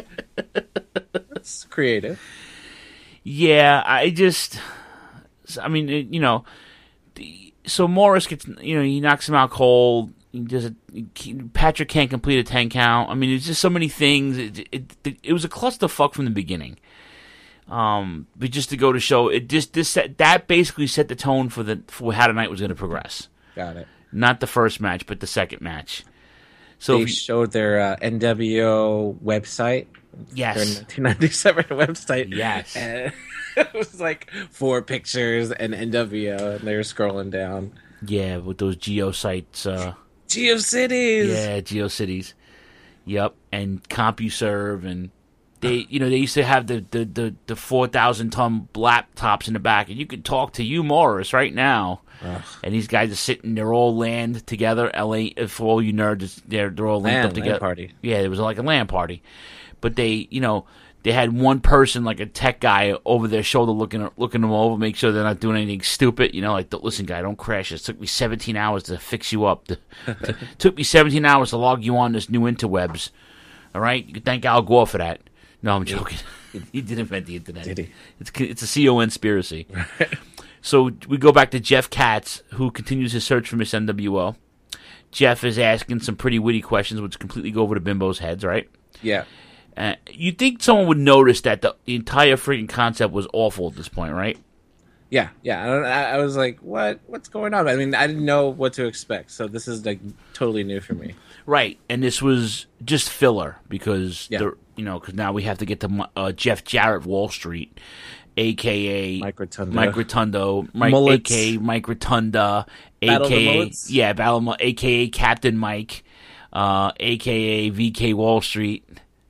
That's creative. Yeah, I just, I mean, it, you know, the, so Morris gets, you know, he knocks him out cold. He does a, Patrick can't complete a ten count. I mean, it's just so many things. It, it, it, it was a clusterfuck from the beginning. Um, but just to go to show it, just this set, that basically set the tone for the for how the night was going to progress. Got it. Not the first match, but the second match. So they if you, showed their uh, N W O website. Yes, their nineteen ninety-seven website. Yes, and it was like four pictures and N W O, and they were scrolling down. Yeah, with those Geo sites. Uh, GeoCities. Yeah, GeoCities. Yep, and CompuServe and. they, you know, they used to have the the the, the four thousand ton laptops in the back, and you could talk to Hugh Morris right now. Ugh. And these guys are sitting, they're all land together. L A, for all you nerds, they're, they're all linked LAN, up together. LAN party. Yeah, it was like a LAN party. But they, you know, they had one person, like a tech guy, over their shoulder looking looking them over, make sure they're not doing anything stupid. You know, like, listen, guy, don't crash. It took me seventeen hours to fix you up. It took me seventeen hours to log you on this new interwebs. All right? You can thank Al Gore for that. No, I'm joking. He did invent the internet. Did he? It's, it's a C O conspiracy. So we go back to Jeff Katz, who continues his search for Miss N W O. Jeff is asking some pretty witty questions, which completely go over the bimbos' heads, right? Yeah. Uh, you'd think someone would notice that the, the entire freaking concept was awful at this point, right? Yeah, yeah. I, I was like, what? What's going on? I mean, I didn't know what to expect, so this is like totally new for me. Right, and this was just filler because, Yeah. the, you know, because now we have to get to uh, Jeff Jarrett Wall Street, a k a. Mike Rotundo. Mike Rotundo, Mike, Mullets. a k a. Mike Rotunda, Battle of the a k a. Mullets? Yeah, Battle of, Mu- a k a. Captain Mike, uh, a k a. V K Wall Street,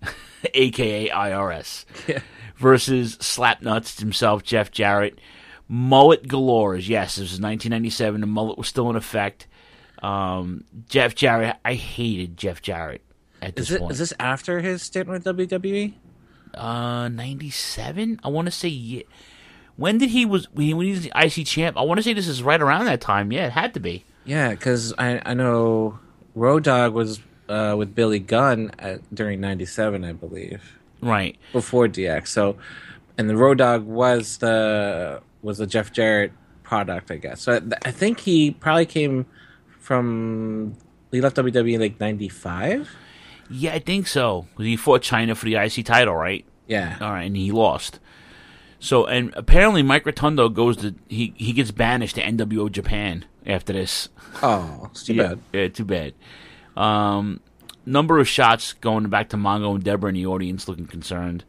a k a. I R S, Yeah. versus Slapnuts himself, Jeff Jarrett. Mullet galore. Yes, this was nineteen ninety-seven. The mullet was still in effect. Um, Jeff Jarrett, I hated Jeff Jarrett at this Is, it, point. is this after his stint with W W E? Uh, ninety-seven? I want to say, yeah. When did he was, when he when he was the I C champ? I want to say this is right around that time. Yeah, it had to be. Yeah, because I, I know Road Dogg was uh, with Billy Gunn at, during ninety-seven, I believe. Right. Before D X. So, and the Road Dogg was the was the Jeff Jarrett product, I guess. So I, I think he probably came from, he left W W E in like ninety-five? Yeah, I think so. 'Cause he fought China for the I C title, right? Yeah. All right, and he lost. So, and apparently Mike Rotundo goes to, he, he gets banished to N W O Japan after this. Oh, it's too yeah, bad. Yeah, too bad. Um, number of shots going back to Mongo and Deborah in the audience looking concerned.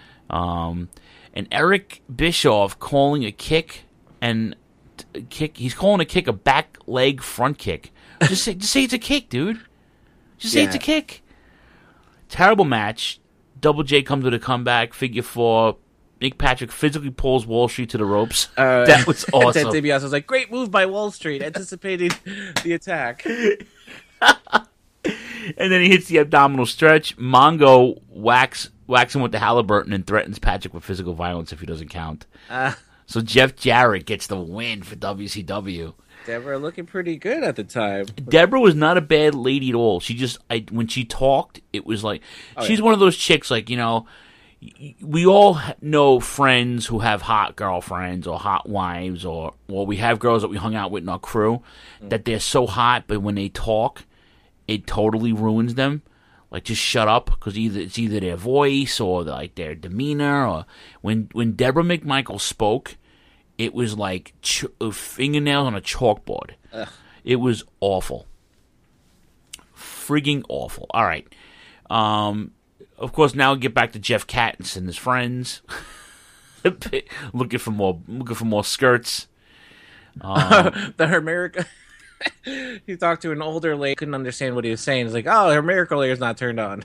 Um, and Eric Bischoff calling a kick and t- kick, he's calling a kick a back leg front kick. Just say, just say it's a kick, dude. Just say Yeah. it's a kick. Terrible match. Double J comes with a comeback. Figure four. Nick Patrick physically pulls Wall Street to the ropes. Uh, that was awesome. Ted DiBiase was like, great move by Wall Street, anticipating the attack. And then he hits the abdominal stretch. Mongo whacks whacks him with the Halliburton and threatens Patrick with physical violence if he doesn't count. Uh, so Jeff Jarrett gets the win for W C W. Deborah looking pretty good at the time. Deborah was not a bad lady at all. She just, I, when she talked, it was like, Oh, she's yeah. one of those chicks, like, you know, y- we all know friends who have hot girlfriends or hot wives, or, well, we have girls that we hung out with in our crew, Mm. that they're so hot, but when they talk, it totally ruins them. Like, just shut up, because either it's either their voice or like their demeanor. Or when when Deborah McMichael spoke, it was like ch- uh, fingernails on a chalkboard. Ugh. It was awful, frigging awful. All right, um, of course now we get back to Jeff Katz and his friends, looking for more looking for more skirts. Um, the her miracle. He talked to an older lady, couldn't understand what he was saying. He's like, "Oh, her miracle layer is not turned on."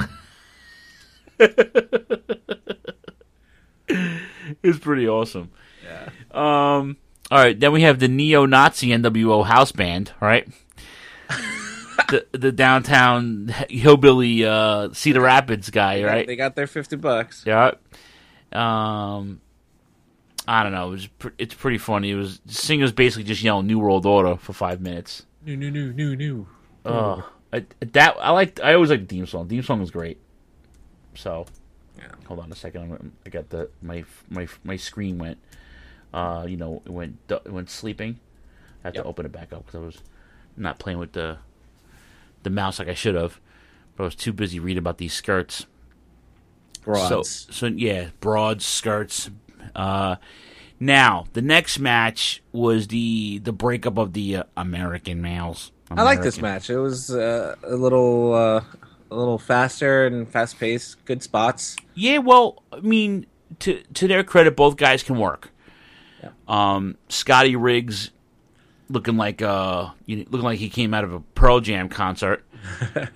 It's pretty awesome. Yeah. Um. All right. Then we have the neo-Nazi N W O house band. Right. the the downtown hillbilly uh, Cedar Rapids guy. They got- Right. They got their fifty bucks. Yeah. Um. I don't know. It was pr- it's pretty funny. It was the singer's basically just yelling "New World Order" for five minutes. New, new, new, new, new. Oh, I, that I like. I always like the theme song. The theme song was great. So, yeah. Hold on a second. I'm, I got the my my my screen went. Uh, you know, it went it went sleeping. I had Yep. to open it back up because I was not playing with the the mouse like I should have. But I was too busy reading about these skirts. Broads. So, so yeah, broads, skirts. Uh, now the next match was the the breakup of the uh, American males. I like this American. match. It was uh, a little, uh, a little faster and fast paced. Good spots. Yeah, well, I mean, to to their credit, both guys can work. Yeah. Um, Scotty Riggs looking like uh, you know, looking like he came out of a Pearl Jam concert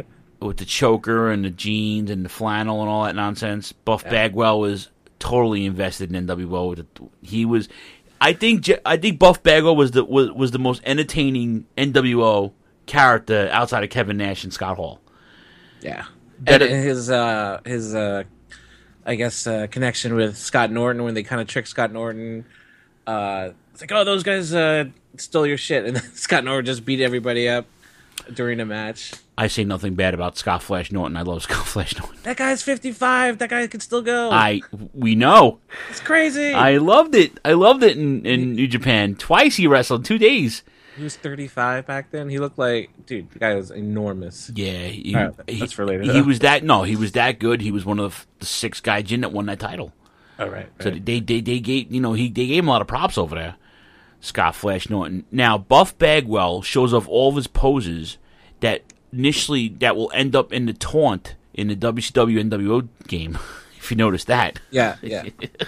with the choker and the jeans and the flannel and all that nonsense. Buff Yeah. Bagwell was totally invested in N W O. He was, I think, Je- I think Buff Bagwell was the was, was the most entertaining N W O character outside of Kevin Nash and Scott Hall. Yeah, That and it- his uh, his uh, I guess uh, connection with Scott Norton when they kind of tricked Scott Norton. Uh, it's like, oh, those guys uh, stole your shit, and then Scott Norton just beat everybody up during a match. I say nothing bad about Scott Flash Norton. I love Scott Flash Norton. That guy's fifty-five. That guy can still go. I we know. It's crazy. I loved it. I loved it in, in New Japan. Twice he wrestled, two days. He was thirty-five back then. He looked like, dude, the guy was enormous. Yeah, he, All right, that's he, related. He was that. No, he was that good. He was one of the, the six guys in that won that title. Oh, right, So right. they, they they gave you know he they gave him a lot of props over there. Scott Flash Norton. Now Buff Bagwell shows off all of his poses that initially that will end up in the taunt in the W C W N W O game. If you notice that. Yeah, yeah.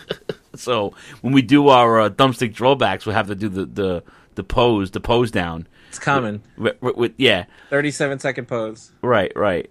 So when we do our uh, thumbstick drawbacks, we'll have to do the, the, the pose, the pose down. It's common. With, with, with, yeah. thirty-seven second pose. Right, right.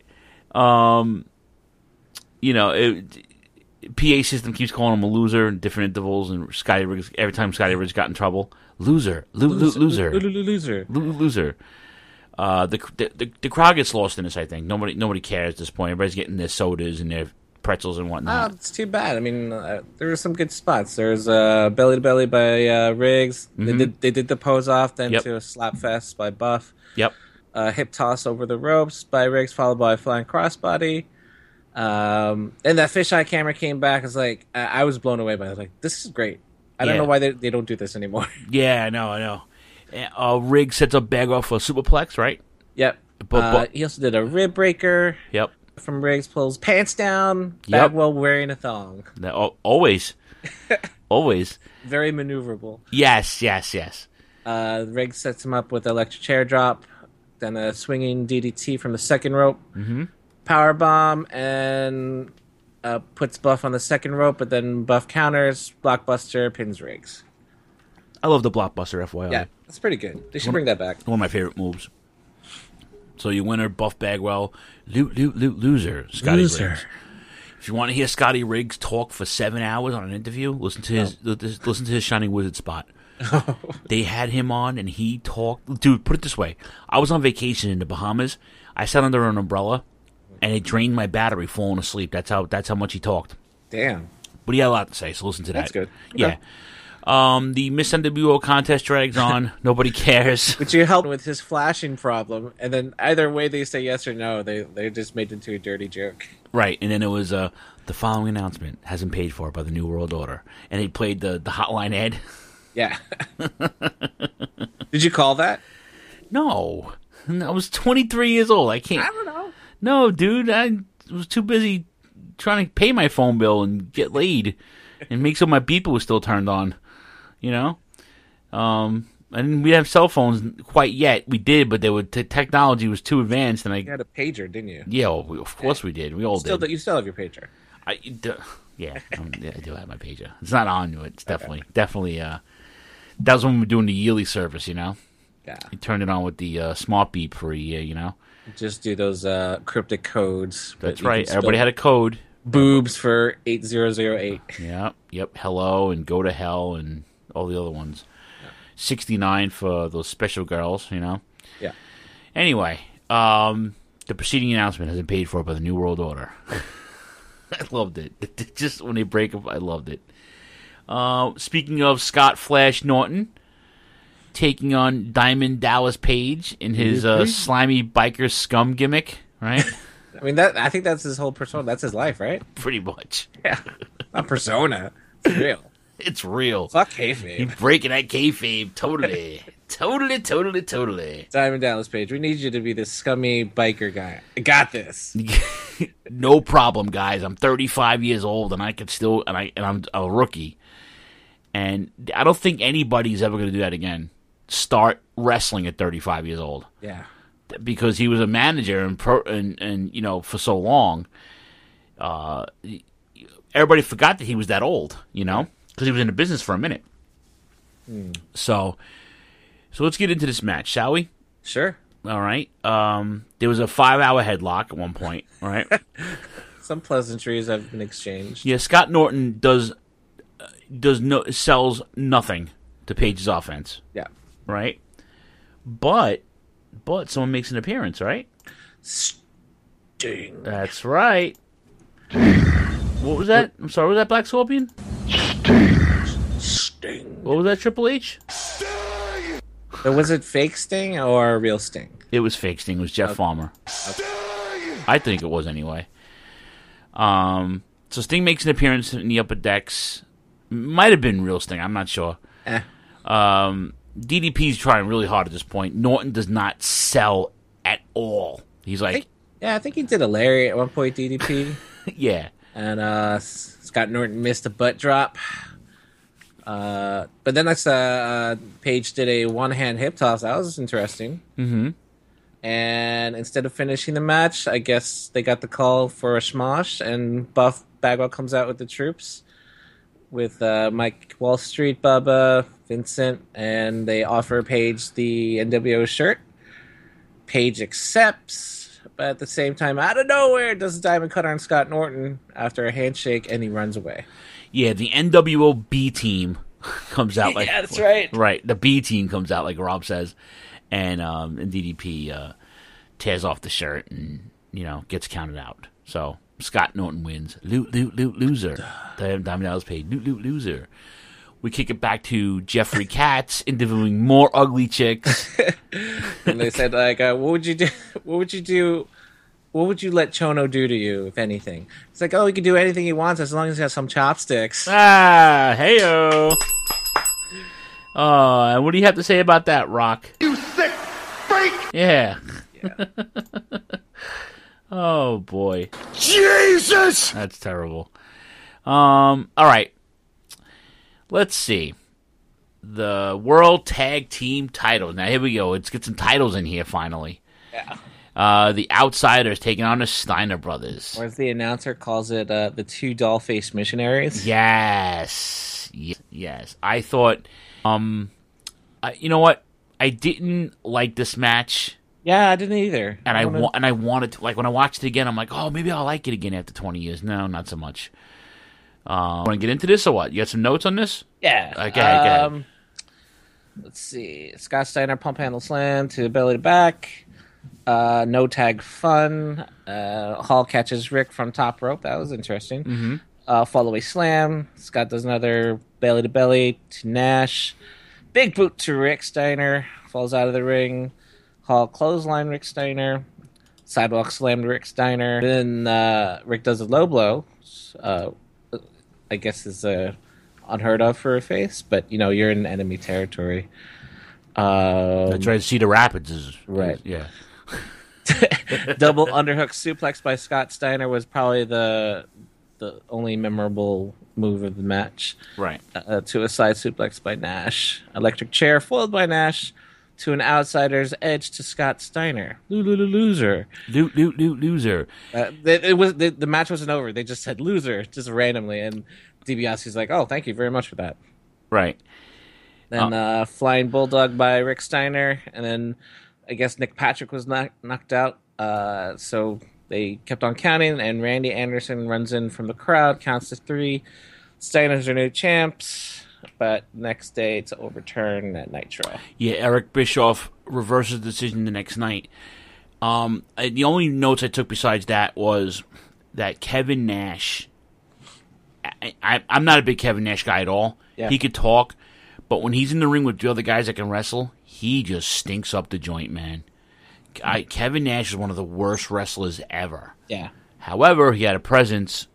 Um, you know, it, P A system keeps calling him a loser in different intervals, and Scotty Riggs, every time Scotty Riggs got in trouble, loser, lo- lo- loser, Lo- lo- lo- loser, lo- loser. Uh, the, the the the crowd gets lost in this. I think nobody nobody cares at this point. Everybody's getting their sodas and their pretzels and Oh, whatnot. it's too bad. I mean, uh, there were some good spots. There's uh, belly to belly by uh, Riggs. They Mhm. did they did the pose off, then Yep. to a slap fest by Buff. Yep. Uh, hip toss over the ropes by Riggs, followed by a flying crossbody. Um, and that fisheye camera came back. I was like, I, I was blown away by it. I was like, this is great. I don't Yeah. know why they they don't do this anymore. Yeah, I know, I know. Uh, Riggs sets up Bagwell for a superplex, right? Yep. But- uh, but- he also did a rib breaker. Yep. From Riggs, pulls pants down. Yep. Bagwell wearing a thong. That, al- always, always. Very maneuverable. Yes, yes, yes. Uh, Riggs sets him up with an electric chair drop, then a swinging D D T from the second rope, Mm-hmm. power bomb, and uh, puts Buff on the second rope. But then Buff counters, blockbuster, pins Riggs. I love the blockbuster. F Y I. Yeah, that's pretty good. They should One- bring that back. One of my favorite moves. So your winner, Buff Bagwell, lo- lo- lo- loser, Scotty Loser. Riggs. If you want to hear Scotty Riggs talk for seven hours on an interview, listen to his Oh. li- listen to his Shining Wizard spot. They had him on and he talked. Dude, put it this way: I was on vacation in the Bahamas. I sat under an umbrella, and it drained my battery, falling asleep. That's how that's how much he talked. Damn. But he had a lot to say, so listen to that. That's good. Yeah. Okay. Um, the Miss N W O contest drags on. Nobody cares. But you helped with his flashing problem, and then either way they say yes or no, they they just made it into a dirty joke. Right, and then it was uh, the following announcement has been paid for by the New World Order, and he played the the hotline ad. Yeah. Did you call that? No, I was twenty-three years old. I can't. I don't know. No, dude, I was too busy trying to pay my phone bill and get laid, and make sure my beeper was still turned on. You know, um, and we have cell phones quite yet. We did, but they were t- technology was too advanced, and I You had a pager, didn't you? yeah, well, we, of course we did. We all Still, did. you still have your pager. I, d- yeah, um, yeah, I do have my pager. It's not on you. It's definitely, definitely. Uh, that was when we were doing the yearly service. You know, Yeah. you turned it on with the uh, smart beep for a year. You know, Just do those uh, cryptic codes. but that's you can right. still- Everybody had a code. Boobs for eight zero zero eight. Yeah, yep. Hello and go to hell and all the other ones. Sixty-nine for those special girls. You know. Yeah. Anyway, um, the preceding announcement has been paid for by the New World Order. I loved it. It- Just when they break up, I loved it. Uh, speaking of Scott Flash Norton, taking on Diamond Dallas Page in his uh, slimy biker scum gimmick, right? I mean, that. I think that's his whole persona. That's his life, right? Pretty much. Yeah. Not persona. It's real. It's real. Fuck He's kayfabe. breaking that kayfabe totally. totally, totally, totally. Diamond Dallas Page, we need you to be this scummy biker guy. I got this. No problem, guys. I'm thirty-five years old, and I can still, and I, and I'm a rookie. And I don't think anybody's ever going to do that again. Start wrestling at thirty-five years old. Yeah. Because he was a manager and pro, and, and you know for so long, uh, everybody forgot that he was that old. You know, because he was in the business for a minute. Hmm. So, so let's get into this match, shall we? Sure. All right. Um, there was a five-hour headlock at one point. All right. Some pleasantries have been exchanged. Yeah, Scott Norton does uh, does no sells nothing to Paige's offense. Yeah. Right. But but someone makes an appearance, right? Sting. That's right. What was that? I'm sorry. Was that Black Scorpion? Sting. Sting. What was that? Triple H? So was it fake Sting or real Sting? It was fake Sting. It was Jeff Okay. Farmer. I think it was anyway. Um, so Sting makes an appearance in the upper decks. Might have been real Sting. I'm not sure. Eh. Um, D D P's trying really hard at this point. Norton does not sell at all. He's like, I think, yeah, I think he did a Larry at one point, D D P. yeah. And uh, Scott Norton missed a butt drop. Uh, but then that's uh, uh, Paige did a one-hand hip toss. That was interesting. Mm-hmm. And instead of finishing the match, I guess they got the call for a smosh, and Buff Bagwell comes out with the troops with uh, Mike Wall Street, Bubba, Vincent, and they offer Paige the N W O shirt. Paige accepts, but at the same time, out of nowhere, does a diamond cutter on Scott Norton after a handshake, and he runs away. Yeah, the N W O B team comes out like yeah, that's right. Right, the B team comes out like Rob says, and um, and D D P uh, tears off the shirt and you know gets counted out. So Scott Norton wins. Loot, loot, loot, loser. Diamond Dallas Page. Loot, loot, loser. We kick it back to Jeffrey Katz interviewing more ugly chicks. And they said like, uh, "What would you do? What would you do?" What would you let Chono do to you, if anything? It's like, oh, he can do anything he wants as long as he has some chopsticks. Ah, heyo. Oh, and what do you have to say about that, Rock? You sick freak! Yeah. yeah. Oh, boy. Jesus! That's terrible. Um. All right. Let's see. The World Tag Team titles. Now, here we go. Let's get some titles in here, finally. Yeah. Uh, the Outsiders taking on the Steiner Brothers. Or as the announcer calls it, uh, the two doll-faced missionaries. Yes. Yes. Yes. I thought, um, I, you know what? I didn't like this match. Yeah, I didn't either. And I, I, wanna... wa- and I wanted to, like, when I watched it again, I'm like, oh, maybe I'll like it again after twenty years. No, not so much. Um, want to get into this or what? You got some notes on this? Yeah. Okay, okay. Um, let's see. Scott Steiner pump handle slam to belly to back. Uh, no tag fun. Uh, Hall catches Rick from top rope. That was interesting. Mm-hmm. Uh, fall away slam. Scott does another belly to belly to Nash. Big boot to Rick Steiner. Falls out of the ring. Hall clothesline Rick Steiner. Sidewalk slam to Rick Steiner. Then uh, Rick does a low blow. Uh, I guess is uh, unheard of for a face, but you know you're in enemy territory. Um, That's right. Cedar Rapids is right. Is, yeah. Double underhook suplex by Scott Steiner was probably the the only memorable move of the match. Right. Uh, to a side suplex by Nash. Electric chair foiled by Nash to an outsider's edge to Scott Steiner. Loser. Loot, loot, loot, loser. Uh, it, it was the, the match wasn't over. They just said loser just randomly, and DiBiase's like, "Oh, thank you very much for that." Right. Then oh. uh, Flying Bulldog by Rick Steiner, and then I guess Nick Patrick was knock- knocked out. Uh, so they kept on counting, and Randy Anderson runs in from the crowd, counts to three. Steiner's are new champs, but next day it's overturned at Nitro. Yeah, Eric Bischoff reverses the decision the next night. Um, I, the only notes I took besides that was that Kevin Nash. I, I, I'm not a big Kevin Nash guy at all. Yeah. He could talk, but when he's in the ring with the other guys that can wrestle, he just stinks up the joint, man. I, Kevin Nash is one of the worst wrestlers ever. Yeah. However, he had a presence,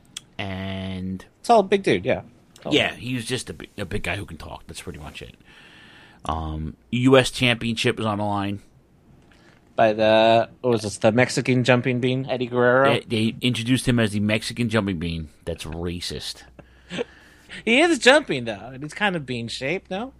and it's all big dude. Yeah. All yeah, he was just a big, a big guy who can talk. That's pretty much it. Um, U S Championship is on the line. By the, what was this, the Mexican jumping bean, Eddie Guerrero? They, they introduced him as the Mexican jumping bean. That's racist. He is jumping, though. It's kind of bean-shaped, no?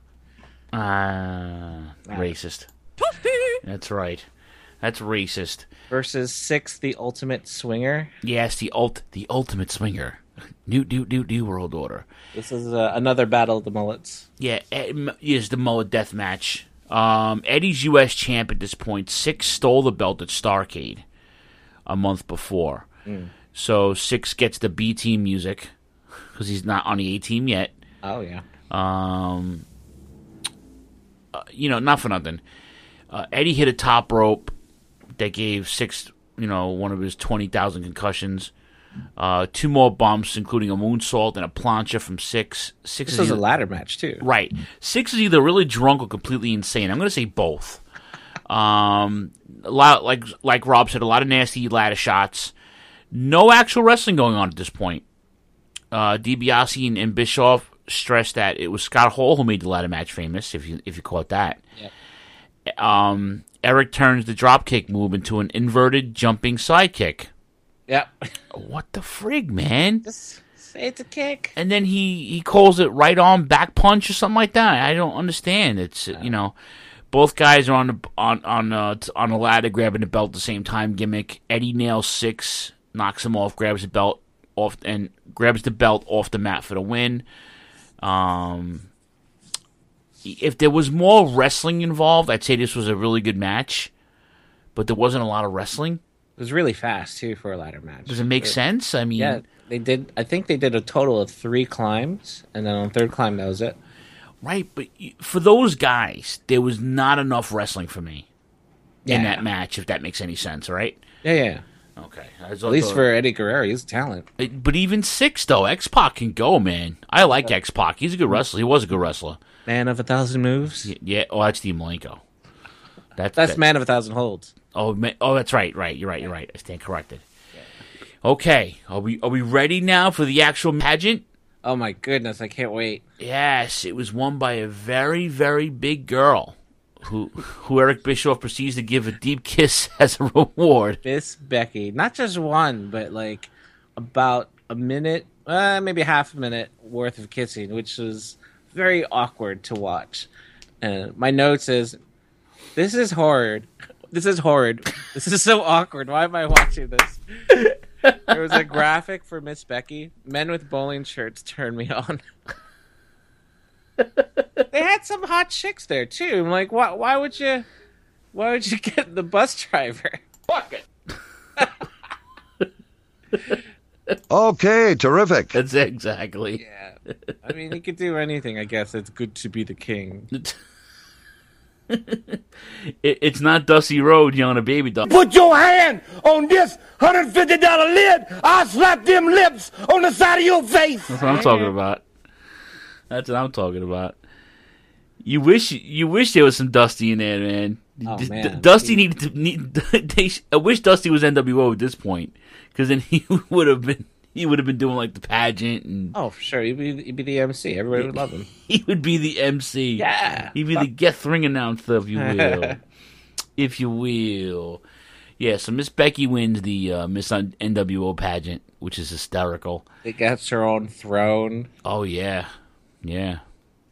Ah, uh, racist. That's right. That's racist. Versus Six, the Ultimate Swinger. Yes, the ult, the Ultimate Swinger. New, new, new, new World Order. This is uh, another Battle of the Mullets. Yeah, it is the mullet death match. Um, Eddie's U S champ at this point. Six stole the belt at Starrcade a month before. Mm. So Six gets the B team music because he's not on the A team yet. Oh, yeah. Um, uh, you know, not for nothing. Uh, Eddie hit a top rope that gave Six, you know, one of his twenty thousand concussions. Uh, two more bumps, including a moonsault and a plancha from Six. Six This is was a either- ladder match, too. Right. Six is either really drunk or completely insane. I'm going to say both. Um, a lot, like like Rob said, a lot of nasty ladder shots. No actual wrestling going on at this point. Uh, DiBiase and, and Bischoff stressed that it was Scott Hall who made the ladder match famous, if you if you call it that. Yep. Um, Eric turns the dropkick move into an inverted jumping sidekick. Yep. What the frig, man? Just say it's a kick. And then he, he calls it right arm back punch or something like that. I don't understand. It's you know, both guys are on the on on uh, on a ladder grabbing the belt at the same time. Gimmick. Eddie nails Six, knocks him off, grabs the belt off, and grabs the belt off the mat for the win. Um, if there was more wrestling involved, I'd say this was a really good match. But there wasn't a lot of wrestling. It was really fast, too, for a ladder match. Does it make sense? I mean... Yeah, they did. I think they did a total of three climbs, and then on the third climb, that was it. Right, but for those guys, there was not enough wrestling for me Yeah. in that match, if that makes any sense, right? Yeah, yeah. Okay. At least for Eddie Guerrero, he's a talent. But even Six, though, X-Pac can go, man. I like X-Pac. He's a good wrestler. He was a good wrestler. Man of a thousand moves? Yeah, yeah. Oh, that's Dean Malenko. That's, That's Man of a Thousand Holds. Oh, man. Oh, that's right. Right. You're right. You're right. I stand corrected. Okay. Are we are we ready now for the actual pageant? Oh, my goodness. I can't wait. Yes. It was won by a very, very big girl who who Eric Bischoff proceeds to give a deep kiss as a reward. Miss Becky. Not just one, but like about a minute, uh, maybe half a minute worth of kissing, which was very awkward to watch. And my note says, this is horrid. This is horrid. This is so awkward. Why am I watching this? There was a graphic for Miss Becky. Men with bowling shirts turn me on. They had some hot chicks there too. I'm like, why? Why would you? Why would you get the bus driver? Fuck it. Okay, terrific. That's it, exactly. Yeah. I mean, he could do anything. I guess it's good to be the king. it, it's not Dusty Rhodes yelling a baby dog. Put your hand on this one hundred fifty dollars lid. I'll slap them lips on the side of your face. That's what I'm talking about. That's what I'm talking about. You wish you wish there was some Dusty in there, man. Oh, D- man. D- Dusty needed to. Need, they, I wish Dusty was N W O at this point, because then he would have been. He would have been doing like the pageant and. Oh, for sure. He'd be, he'd be the M C. Everybody would love him. He would be the M C. Yeah. He'd be the guest ring announcer, if you will. If you will. Yeah, so Miss Becky wins the uh, Miss N W O pageant, which is hysterical. It gets her own throne. Oh, yeah. Yeah.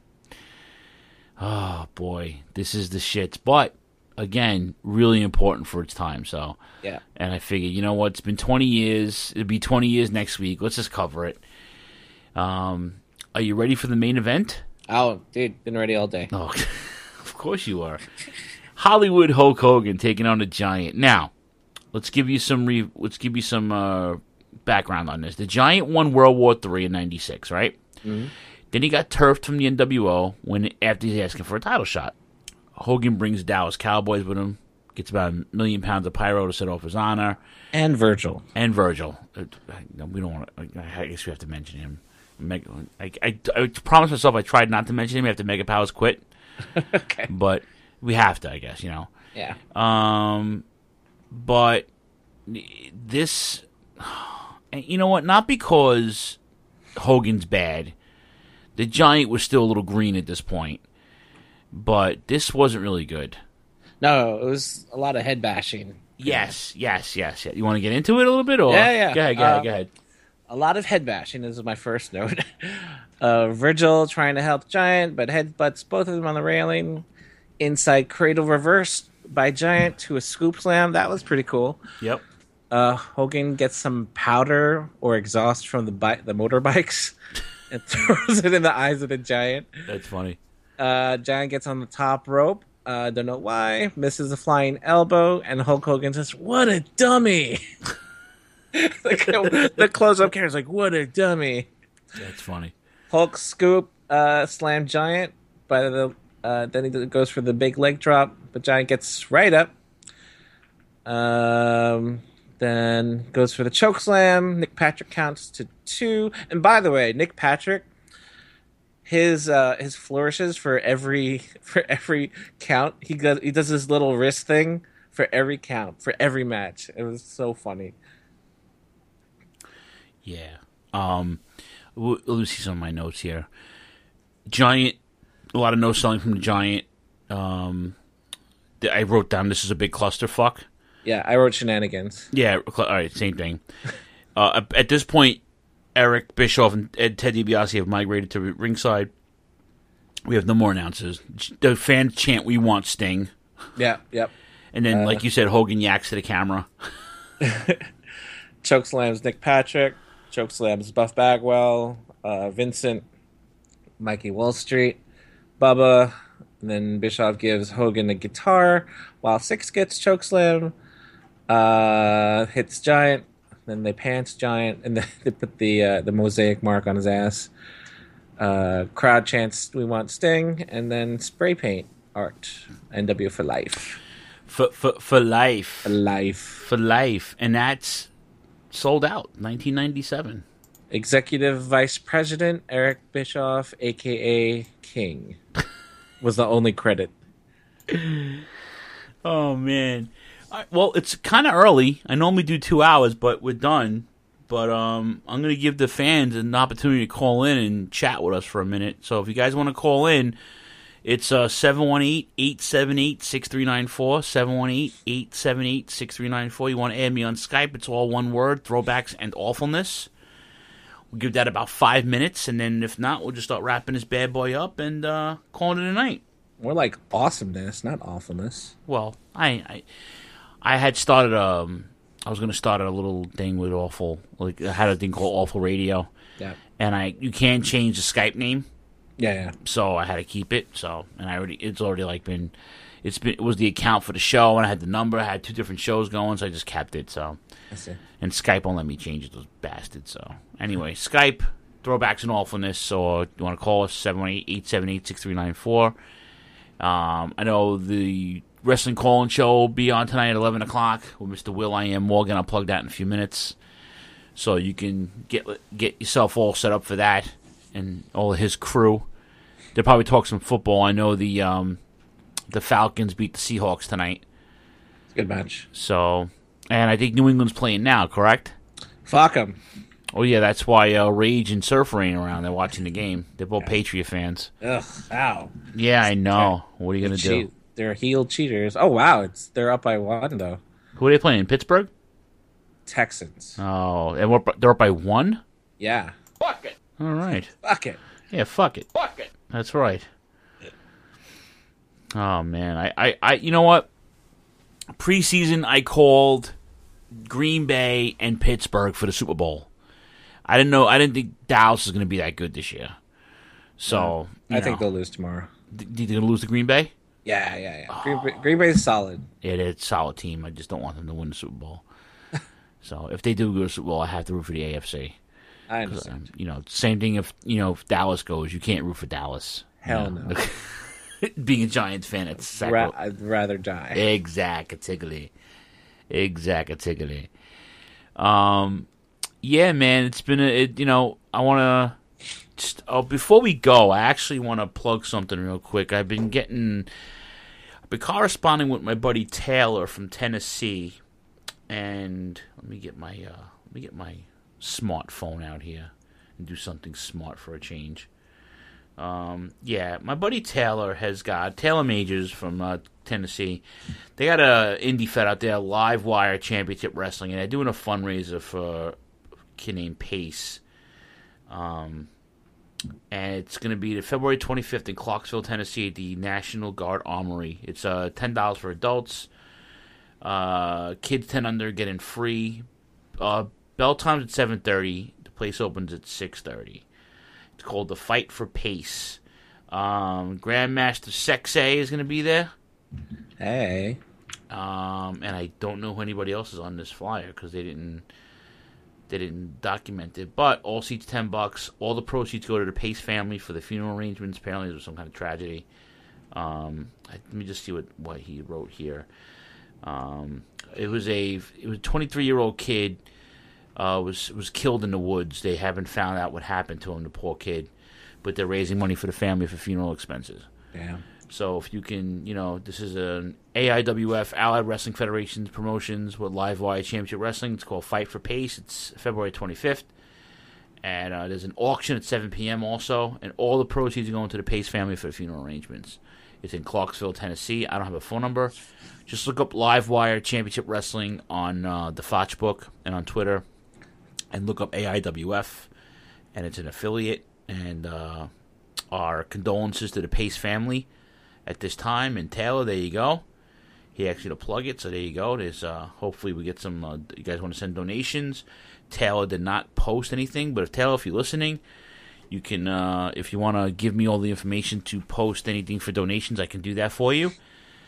Oh, boy. This is the shits. But, again, really important for its time, so. Yeah. And I figured, you know what? It's been twenty years. It'll be twenty years next week. Let's just cover it. Um, are you ready for the main event? Oh, dude, been ready all day. Oh, of course you are. Hollywood Hulk Hogan taking on the Giant. Now, let's give you some re- let's give you some uh, background on this. The Giant won World War Three in ninety-six, right? Mm-hmm. Then he got turfed from the N W O when after he's asking for a title shot. Hogan brings Dallas Cowboys with him. Gets about a million pounds of pyro to set off his honor. And Virgil. And Virgil. Uh, we don't want to. I guess we have to mention him. Meg, I, I, I promised myself I tried not to mention him after Mega Powers quit. Okay. But we have to, I guess, you know. Yeah. Um, but this, you know what? Not because Hogan's bad. The Giant was still a little green at this point. But this wasn't really good. No, it was a lot of head bashing. Yes, yes, yes, yes. You want to get into it a little bit? Or? Yeah, yeah. Go ahead, go ahead, um, go ahead. A lot of head bashing. This is my first note. uh, Virgil trying to help Giant, but headbutts both of them on the railing. Inside cradle reversed by Giant to a scoop slam. That was pretty cool. Yep. Uh, Hogan gets some powder or exhaust from the bi- the motorbikes and throws it in the eyes of the Giant. That's funny. Uh, Giant gets on the top rope. Uh, don't know why. Misses a flying elbow, and Hulk Hogan says, "What a dummy!" the, the close-up camera's like, "What a dummy!" That's funny. Hulk scoop, uh, slam Giant, but the uh, then he goes for the big leg drop, but Giant gets right up. Um, then goes for the choke slam. Nick Patrick counts to two. And by the way, Nick Patrick, his uh, his flourishes for every for every count, he does he does this little wrist thing for every count for every match. It was so funny. Yeah. Um, let me see some of my notes here. Giant, a lot of no selling from the Giant. Um, I wrote down this is a big clusterfuck. Yeah, I wrote shenanigans. Yeah, all right, same thing. uh, at this point, Eric Bischoff and Ed Ted DiBiase have migrated to ringside. We have no more announcers. The fans chant, "We want Sting." Yeah, yep. And then, Uh, like you said, Hogan yaks to the camera. Choke slams Nick Patrick. Choke slams Buff Bagwell. Uh, Vincent. Mikey Wall Street. Bubba. And then Bischoff gives Hogan a guitar while Six gets choke slam. Uh, hits Giant. Then they pants Giant, and then they put the uh, the mosaic mark on his ass. Uh, crowd chants, "We want Sting," and then spray paint art. N W for life. For for for life. For life. For life, and that's sold out. nineteen ninety-seven. Executive Vice President Eric Bischoff, aka King, was the only credit. Oh man. All right, well, it's kind of early. I normally do two hours, but we're done. But um, I'm going to give the fans an opportunity to call in and chat with us for a minute. So if you guys want to call in, it's uh, seven one eight, eight seven eight, six three nine four, seven one eight, eight seven eight, six three nine four. You want to add me on Skype, it's all one word, Throwbacks and Awfulness. We'll give that about five minutes, and then if not, we'll just start wrapping this bad boy up and uh, calling it a night. More like awesomeness, not awfulness. Well, I... I I had started um I was gonna start a little thing with Awful, like I had a thing called Awful Radio. Yeah. And I you can't change the Skype name. Yeah, yeah. So I had to keep it. So and I already it's already like been it's been it was the account for the show, and I had the number. I had two different shows going, so I just kept it. So I see. And Skype won't let me change it, those bastards. So anyway, Skype, Throwbacks and Awfulness. So you want to call us seven one eight, eight seven eight, six three nine four. Um, I know the Wrestling Call-In Show will be on tonight at eleven o'clock with Mister Will I Am Morgan. I'll plug that in a few minutes. So you can get get yourself all set up for that and all of his crew. They'll probably talk some football. I know the um, the Falcons beat the Seahawks tonight. It's a good match. So, and I think New England's playing now, correct? Fuck them. Oh, yeah, that's why uh, Rage and Surfer ain't around. They're watching the game. They're both Patriot fans. Ugh, ow. Yeah, I know. What are you going to do? They're heel cheaters. Oh, wow. It's They're up by one, though. Who are they playing? Pittsburgh? Texans. Oh, and we're, they're up by one? Yeah. Fuck it. All right. Fuck it. Yeah, fuck it. Fuck it. That's right. Oh, man. I, I, I you know what? Preseason, I called Green Bay and Pittsburgh for the Super Bowl. I didn't know. I didn't think Dallas was going to be that good this year. So, I think they'll lose tomorrow. Do you think they're going to lose to Green Bay? Yeah, yeah, yeah. Green, Bay, Green Bay's solid. It is a solid team. I just don't want them to win the Super Bowl. So if they do go to the Super Bowl, I have to root for the A F C. I understand. Um, you know, same thing if you know if Dallas goes, you can't root for Dallas. Hell you know? no. Being a Giants fan, it's sacri- Ra- I'd rather die. Exactly. Exactly. Um, yeah, man, it's been a. It, you know, I want to. Just, oh, before we go, I actually want to plug something real quick. I've been getting, I've been corresponding with my buddy Taylor from Tennessee, and let me get my, uh, let me get my smartphone out here and do something smart for a change. Um, yeah, my buddy Taylor has got Taylor Majors from uh, Tennessee. They got a indie fed out there, Live Wire Championship Wrestling, and they're doing a fundraiser for a kid named Pace. Um. And it's going to be the February twenty-fifth in Clarksville, Tennessee, at the National Guard Armory. It's uh, ten dollars for adults. Uh, kids ten under get in free. Uh, bell time's at seven thirty. The place opens at six thirty. It's called The Fight for Pace. Um, Grandmaster Sexay is going to be there. Hey. Um, and I don't know who anybody else is on this flyer because they didn't they didn't document it. But all seats ten bucks. All the proceeds go to the Pace family for the funeral arrangements. Apparently, there was some kind of tragedy. Um, I, let me just see what, what he wrote here. Um, it was a it was a twenty-three year old kid uh, was was killed in the woods. They haven't found out what happened to him, the poor kid, but they're raising money for the family for funeral expenses. Damn. So if you can, you know, this is an A I W F, Allied Wrestling Federation's promotions with Livewire Championship Wrestling. It's called Fight for Pace. It's February twenty-fifth. And uh, there's an auction at seven p.m. also. And all the proceeds are going to the Pace family for the funeral arrangements. It's in Clarksville, Tennessee. I don't have a phone number. Just look up Livewire Championship Wrestling on uh, the Foch book and on Twitter. And look up A I W F. And it's an affiliate. And uh, our condolences to the Pace family at this time. And Taylor, there you go. He asked you to plug it, so there you go. There's uh, hopefully we get some. Uh, you guys want to send donations? Taylor did not post anything, but if Taylor, if you're listening, you can. Uh, if you want to give me all the information to post anything for donations, I can do that for you.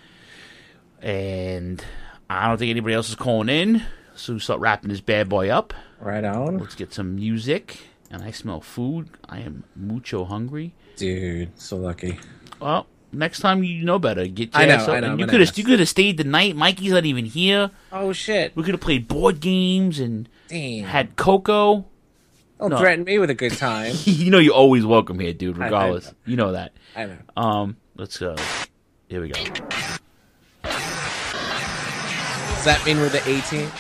And I don't think anybody else is calling in, so we start wrapping this bad boy up. Right on. Let's get some music, and I smell food. I am mucho hungry, dude. So lucky. Well. Next time you know better. Get your I know, ass up. I know. And you could have you could have stayed the night. Mikey's not even here. Oh shit! We could have played board games and Damn. had cocoa. Don't No. threaten me with a good time. You know you're always welcome here, dude. I- I Regardless, know. you know that. I know. Um, let's go. Here we go. Does that mean we're the A team?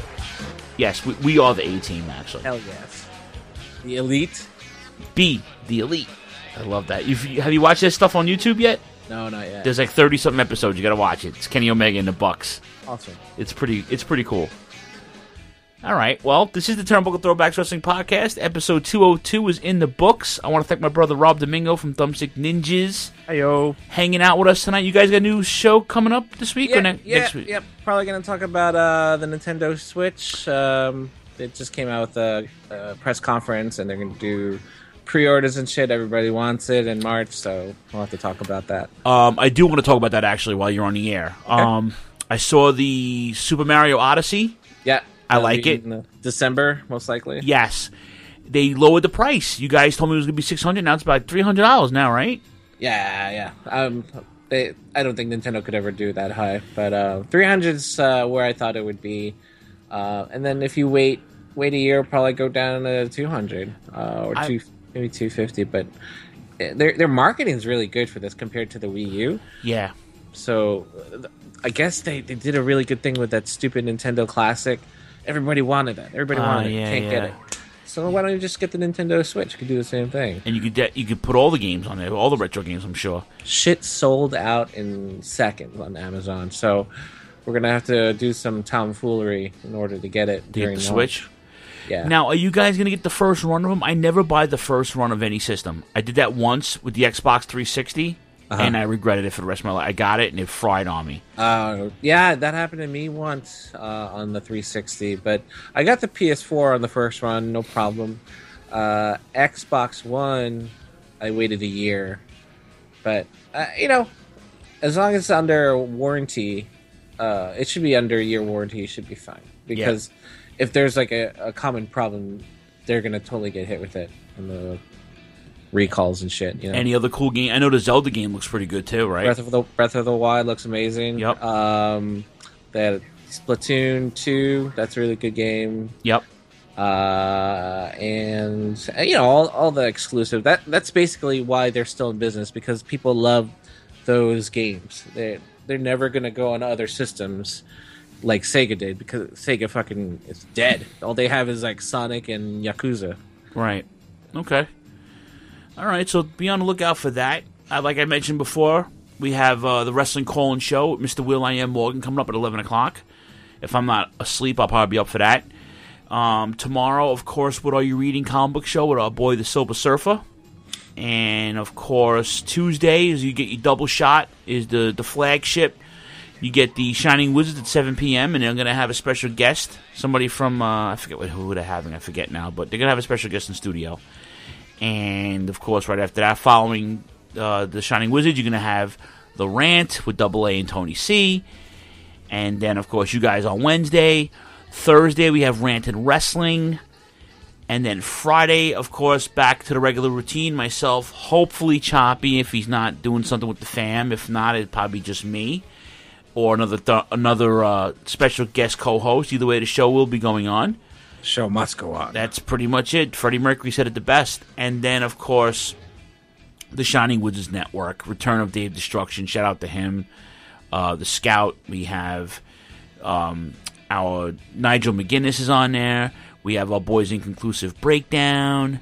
Yes, we, we are the A team actually. Hell yes. The elite. B, the elite. I love that. If you, have you watched this stuff on YouTube yet? No, not yet. There's like thirty something episodes. You got to watch it. It's Kenny Omega and the Bucks. Awesome. It's pretty. It's pretty cool. All right. Well, this is the Turnbuckle Throwbacks Wrestling Podcast. Episode two oh two is in the books. I want to thank my brother Rob Domingo from Thumbstick Ninjas. Heyo. Hanging out with us tonight. You guys got a new show coming up this week Yeah, or ne- yeah, next week? Yep. Probably going to talk about uh, the Nintendo Switch. Um, it just came out with a, a press conference, and they're going to do pre-orders and shit. Everybody wants it in March, so we'll have to talk about that. Um, I do want to talk about that actually while you're on the air. Okay. Um, I saw the Super Mario Odyssey. Yeah. I that'll like be it. in, uh, December, most likely. Yes. They lowered the price. You guys told me it was going to be six hundred dollars. Now it's about three hundred dollars now, right? Yeah, yeah. Um, they, I don't think Nintendo could ever do that high, but uh, three hundred is uh, where I thought it would be. Uh, and then if you wait wait a year, probably go down to two hundred uh, or I- two, maybe two fifty. But their their marketing is really good for this compared to the Wii U. Yeah. So uh, I guess they, they did a really good thing with that stupid Nintendo Classic. Everybody wanted that. Everybody Uh, wanted yeah, it. Can't get yeah. it. So why don't you just get the Nintendo Switch? You could do the same thing. And you could de- you could put all the games on there, all the retro games, I'm sure. Shit sold out in seconds on Amazon. So we're gonna have to do some tomfoolery in order to get it To get during the launch. Switch. Yeah. Now, are you guys going to get the first run of them? I never buy the first run of any system. I did that once with the Xbox three sixty, Uh-huh. and I regretted it for the rest of my life. I got it, and it fried on me. Uh, yeah, that happened to me once uh, on the three sixty, but I got the P S four on the first run, no problem. Uh, Xbox One, I waited a year, but uh, you know, as long as it's under warranty, uh, it should be under a year warranty. It should be fine because if there's like a, a common problem, they're gonna totally get hit with it and the recalls and shit. You know? Any other cool game? I know the Zelda game looks pretty good too, right? Breath of the Breath of the Wild looks amazing. Yep. Um, they had Splatoon two. That's a really good game. Yep. Uh, and uh, you know all all the exclusive. That that's basically why they're still in business because people love those games. They they're never gonna go on other systems like Sega did because Sega fucking is dead. All they have is like Sonic and Yakuza. Right. Okay. All right, so be on the lookout for that. Uh, like I mentioned before, we have uh, the Wrestling Call-In Show with Mister Will I Am Morgan coming up at eleven o'clock. If I'm not asleep, I'll probably be up for that. Um, tomorrow, of course, What Are You Reading comic book show with our boy, the Silver Surfer. And, of course, Tuesday, is you get your double shot, is the, the flagship. You get the Shining Wizards at seven p.m., and they're going to have a special guest. Somebody from, uh, I forget what, who they're having, I forget now, but they're going to have a special guest in studio. And, of course, right after that, following uh, the Shining Wizards, you're going to have The Rant with Double A and Tony C. And then, of course, you guys on Wednesday. Thursday, we have Rant and Wrestling. And then Friday, of course, back to the regular routine. Myself, hopefully Choppy, if he's not doing something with the fam. If not, it'd probably just me. Or another th- another uh, special guest co-host. Either way, the show will be going on. Show must go on. That's pretty much it. Freddie Mercury said it the best. And then, of course, the Shining Wizards Network. Return of Dave Destruction. Shout out to him. Uh, the Scout. We have um, our Nigel McGuinness is on there. We have our Boys Inconclusive Breakdown.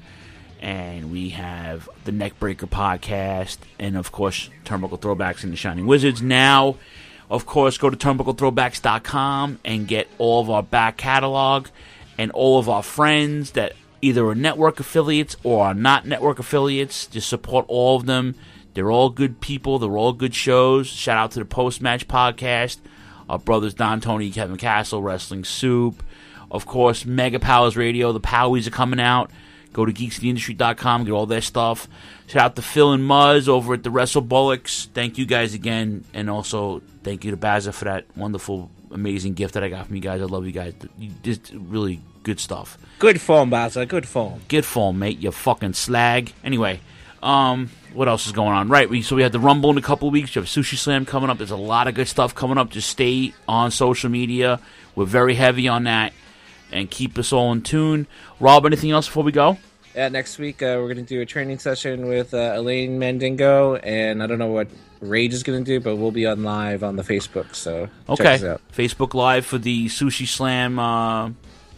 And we have the Neckbreaker podcast. And, of course, Turnbuckle Throwbacks and the Shining Wizards. Now, of course, go to turnbuckle throwbacks dot com and get all of our back catalog and all of our friends that either are network affiliates or are not network affiliates. Just support all of them. They're all good people. They're all good shows. Shout out to the Post-Match Podcast. Our brothers Don, Tony, Kevin Castle, Wrestling Soup. Of course, Mega Powers Radio. The Powies are coming out. Go to geeks of the industry dot com. Get all their stuff. Shout out to Phil and Muzz over at the Wrestle Bullocks. Thank you guys again. And also, thank you to Bazza for that wonderful, amazing gift that I got from you guys. I love you guys. You did really good stuff. Good form, Bazza. Good form. Good form, mate. You fucking slag. Anyway, um, what else is going on? Right, we so we had the Rumble in a couple of weeks. You have Sushi Slam coming up. There's a lot of good stuff coming up. Just stay on social media. We're very heavy on that. And keep us all in tune. Rob, anything else before we go? Yeah, next week uh, we're going to do a training session with uh, Elaine Mandingo, and I don't know what Rage is going to do, but we'll be on live on the Facebook, so okay. check us out. Facebook Live for the Sushi Slam, uh,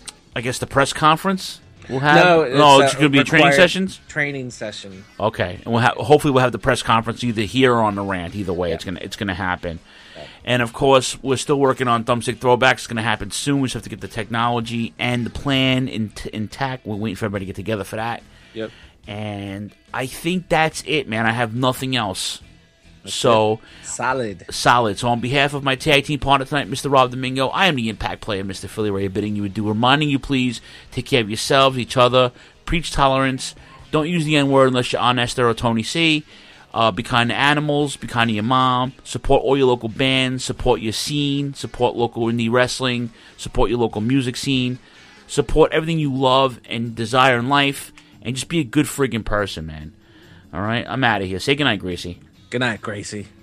I guess the press conference we'll have? No, it's, no, it's uh, going to be training sessions? Training session. Okay, and we'll have, hopefully we'll have the press conference either here or on the Rant. Either way, yeah. it's going to it's going to happen. Yeah. And, of course, we're still working on Thumbstick Throwbacks. It's going to happen soon. We just have to get the technology and the plan in t- intact. We're waiting for everybody to get together for that. Yep. And I think that's it, man. I have nothing else. That's so it. Solid. Solid. So on behalf of my tag team partner tonight, Mister Rob Domingo, I am the Impact Player, Mister Philly Ray, bidding you adieu, reminding you, please, take care of yourselves, each other, preach tolerance, don't use the N-word unless you're on Esther or Tony C, uh, be kind to animals, be kind to your mom, support all your local bands, support your scene, support local indie wrestling, support your local music scene, support everything you love and desire in life, and just be a good friggin' person, man. All right? I'm out of here. Say goodnight, Gracie. Good night, Gracie.